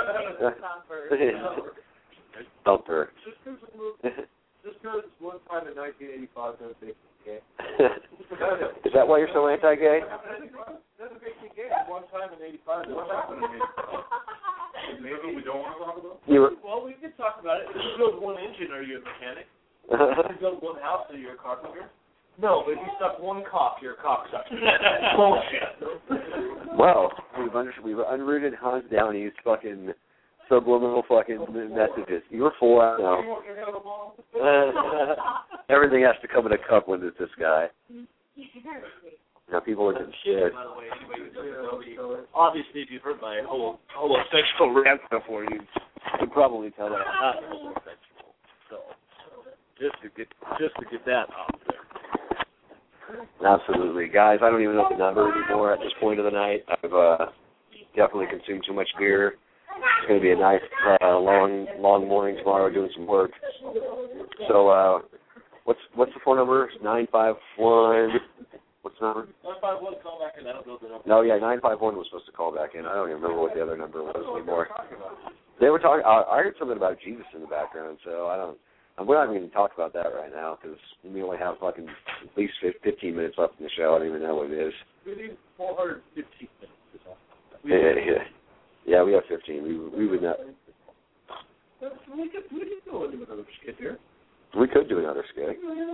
Thumper. Just because one time in nineteen eighty-five, that's a big gay. Is that why you're so anti-gay? That's a big gay. One time in eighty-five, what happened in eighty-five? Maybe we don't want to talk about it? You were... Well, we can talk about it. If you build one engine, are you a mechanic? If you build one house, are you a carpenter? No, but if you suck one cock, you're a cocksucker. Bullshit. Well, we've, under, we've unrooted Hans Downey's fucking subliminal fucking messages. You're four out now. Everything has to come in a cup when it's this guy. Now people are getting shit. By the way, anybody, obviously, if you've heard my whole homosexual rant before, you can probably tell that I'm not homosexual. So, just to get just to get that out there. Absolutely, guys. I don't even know the number anymore at this point of the night. I've uh, definitely consumed too much beer. It's going to be a nice, uh, long, long morning tomorrow doing some work. So, uh, what's what's the phone number? Nine five one. What's the number? nine five one, call back and that'll build it up. No, yeah, nine five one was supposed to call back in. I don't even remember what the other number was anymore. They were talking. Uh, I heard something about Jesus in the background, so I don't. We're not even going to talk about that right now because we only have fucking at least fifteen minutes left in the show. I don't even know what it is. We need four hundred fifteen minutes. Yeah, yeah. Yeah, we have fifteen. We we would not. We could we could go into another skit here. We could do another skit.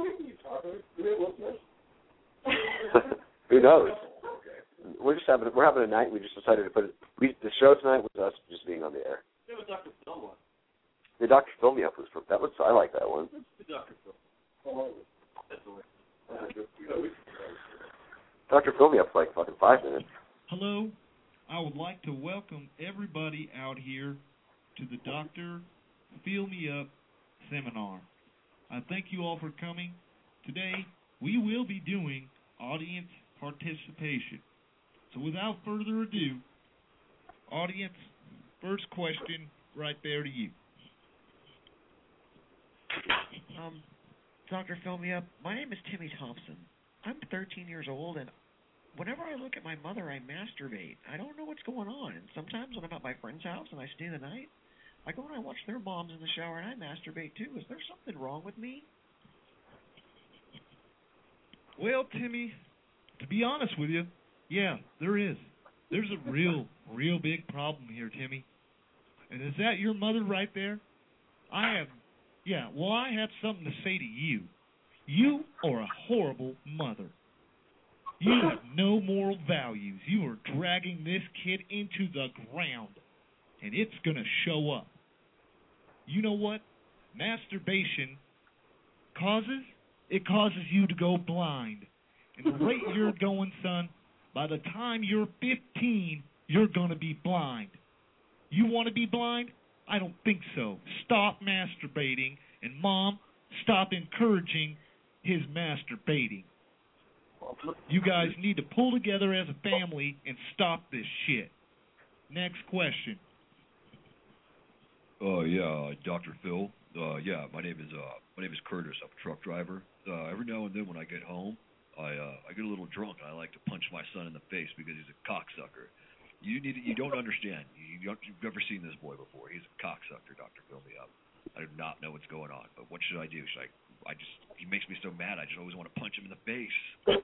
Who knows? We're just having we're having a night. We just decided to put it. We the show tonight was us just being on the air. It was Doctor Phil one. The Doctor Fill Me Up was from, that was I like that one. The Doctor Phil. That's the way. Doctor Fill Me Up for like fucking five minutes. Hello. I would like to welcome everybody out here to the Doctor Fill Me Up seminar. I thank you all for coming. Today, we will be doing audience participation. So without further ado, audience, first question right there to you. Um, Doctor Fill Me Up, my name is Timmy Thompson. I'm thirteen years old, and whenever I look at my mother, I masturbate. I don't know what's going on. And sometimes when I'm at my friend's house and I stay the night, I go and I watch their moms in the shower and I masturbate too. Is there something wrong with me? Well, Timmy, to be honest with you, yeah, there is. There's a real, real big problem here, Timmy. And is that your mother right there? I have, yeah, well, I have something to say to you. You are a horrible mother. You have no moral values. You are dragging this kid into the ground, and it's going to show up. You know what? Masturbation causes, it causes you to go blind. And the rate you're going, son, by the time you're fifteen, you're going to be blind. You want to be blind? I don't think so. Stop masturbating, and Mom, stop encouraging his masturbating. You guys need to pull together as a family and stop this shit. Next question. Uh, yeah, Doctor Phil. Uh, yeah, my name is uh, my name is Curtis. I'm a truck driver. Uh, every now and then when I get home, I uh, I get a little drunk and I like to punch my son in the face because he's a cocksucker. You need you don't understand. You don't, you've never seen this boy before. He's a cocksucker, Doctor Fill me up. I do not know what's going on. But what should I do? Should I? I just he makes me so mad. I just always want to punch him in the face.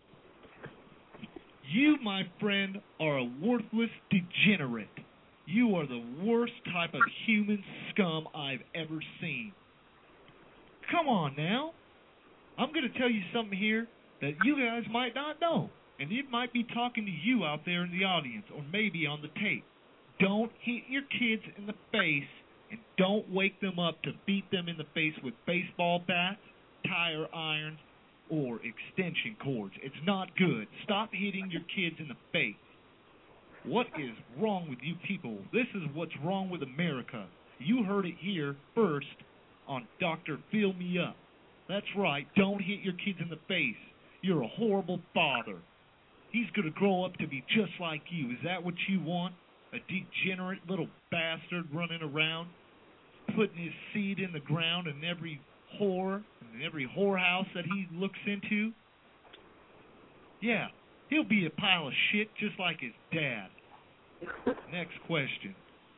You, my friend, are a worthless degenerate. You are the worst type of human scum I've ever seen. Come on now. I'm going to tell you something here that you guys might not know. And it might be talking to you out there in the audience or maybe on the tape. Don't hit your kids in the face and don't wake them up to beat them in the face with baseball bats, tire irons, or extension cords. It's not good. Stop hitting your kids in the face. What is wrong with you people? This is what's wrong with America. You heard it here first on Doctor Fill Me Up. That's right. Don't hit your kids in the face. You're a horrible father. He's going to grow up to be just like you. Is that what you want? A degenerate little bastard running around, putting his seed in the ground in every whore, in every whorehouse that he looks into? Yeah, he'll be a pile of shit just like his dad. Next question.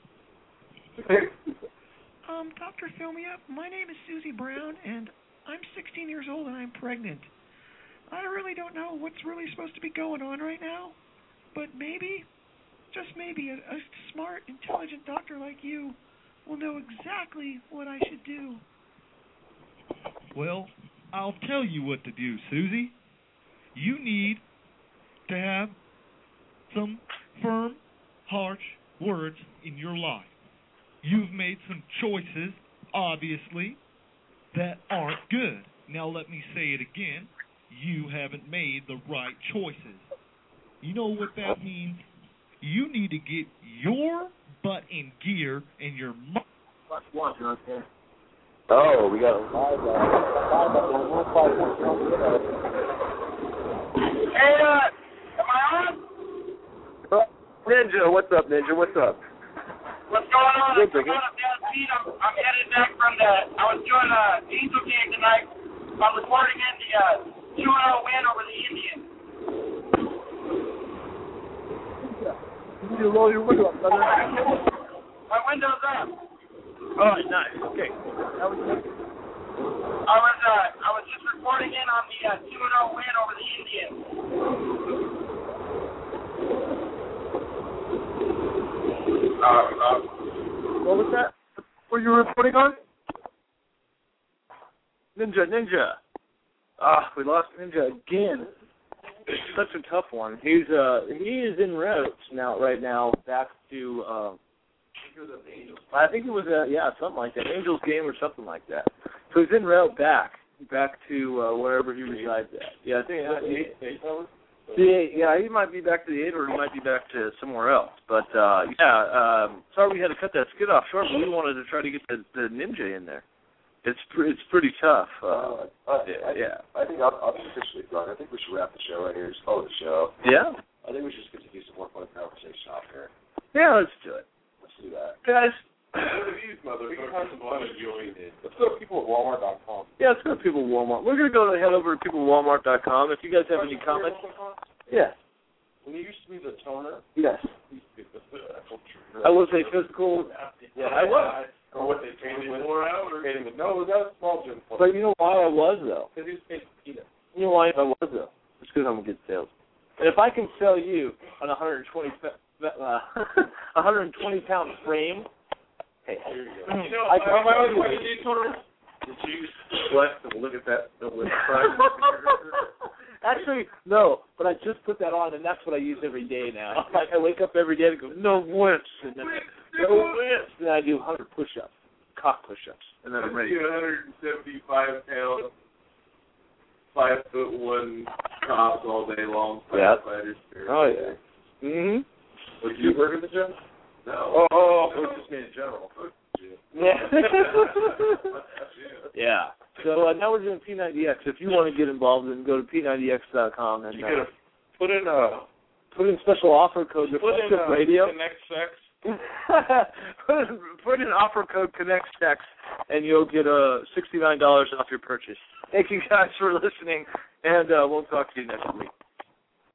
Um, Doctor Fill Me Up, my name is Susie Brown, and I'm sixteen years old and I'm pregnant. I really don't know what's really supposed to be going on right now, but maybe, just maybe, a, a smart, intelligent doctor like you will know exactly what I should do. Well, I'll tell you what to do, Susie. You need to have some firm, harsh words in your life. You've made some choices, obviously, that aren't good. Now let me say it again. You haven't made the right choices. You know what that means? You need to get your butt in gear and your mo- Oh, we got a live Hey, uh, am I on? Ninja, what's up, Ninja? What's up? What's going on? Good, I'm on a bad beat. I'm, I'm headed back from the, I was doing a Angel game tonight. I'm reporting in the uh, two oh win over the Indians. You need to roll your window up, brother. My window's up. All right, nice. Okay. That was good. I was, uh, I was just reporting in on the uh, two oh win over the Indians. Uh, uh, What was that? What were you reporting on? Ninja, Ninja. Ah, we lost Ninja again. It's such a tough one. He's uh he is en route now right now back to uh I think it was a yeah, something like that. Angels game or something like that. So he's en route back. Back to uh, wherever he resides at. Yeah, I think uh, he, the yeah, he might be back to the eight or he might be back to somewhere else. But uh yeah, um sorry we had to cut that skit off short, but we wanted to try to get the, the Ninja in there. It's pre- it's pretty tough. Uh, uh, yeah, I, yeah. I think I'll, I'll be officially done. I think we should wrap the show right here. Just call it a show. Yeah. I think we should just continue some more fun conversation off here. Yeah, let's do it. Let's do that. Guys. Let's go to people at Walmart dot com. Yeah, let's go to people at Walmart. We're going to go head over to people at Walmart dot com. If you guys have any comments. Yeah. When you used to be the toner. Yes. You used to be the I was a physical. Yeah, I was. Or what they paid him four hours. Paid him, no, it was a small gym for But you know why I was though? Because he was paid peanuts. You know why I was though? It's because I'm a good salesman. And if I can sell you on a one hundred twenty uh, one hundred twenty pound frame, hey, Here you go. You know, I I, can I, sell I, what you. did you toner? Did you flex and look at that? The list price? Actually, no, but I just put that on, and that's what I use every day now. Like I wake up every day and go, no winch, and then no winch, and I do one hundred push-ups, cock push-ups, and then I'm ready. one hundred seventy-five pound, five foot one cops all day long. Yeah. Firefighters. Oh yeah. Mhm. Would you work at the gym? No. Oh, oh, oh. It was just me in general. Yeah. Yeah. So uh, now we're doing P ninety X. If you want to get involved, then go to P ninety X dot com and You uh, could have put in a put in special offer code put in Deflective a Radio. Connect Sex. put, in, put in offer code Connect Sex, and you'll get uh, sixty-nine dollars off your purchase. Thank you guys for listening, and uh, we'll talk to you next week.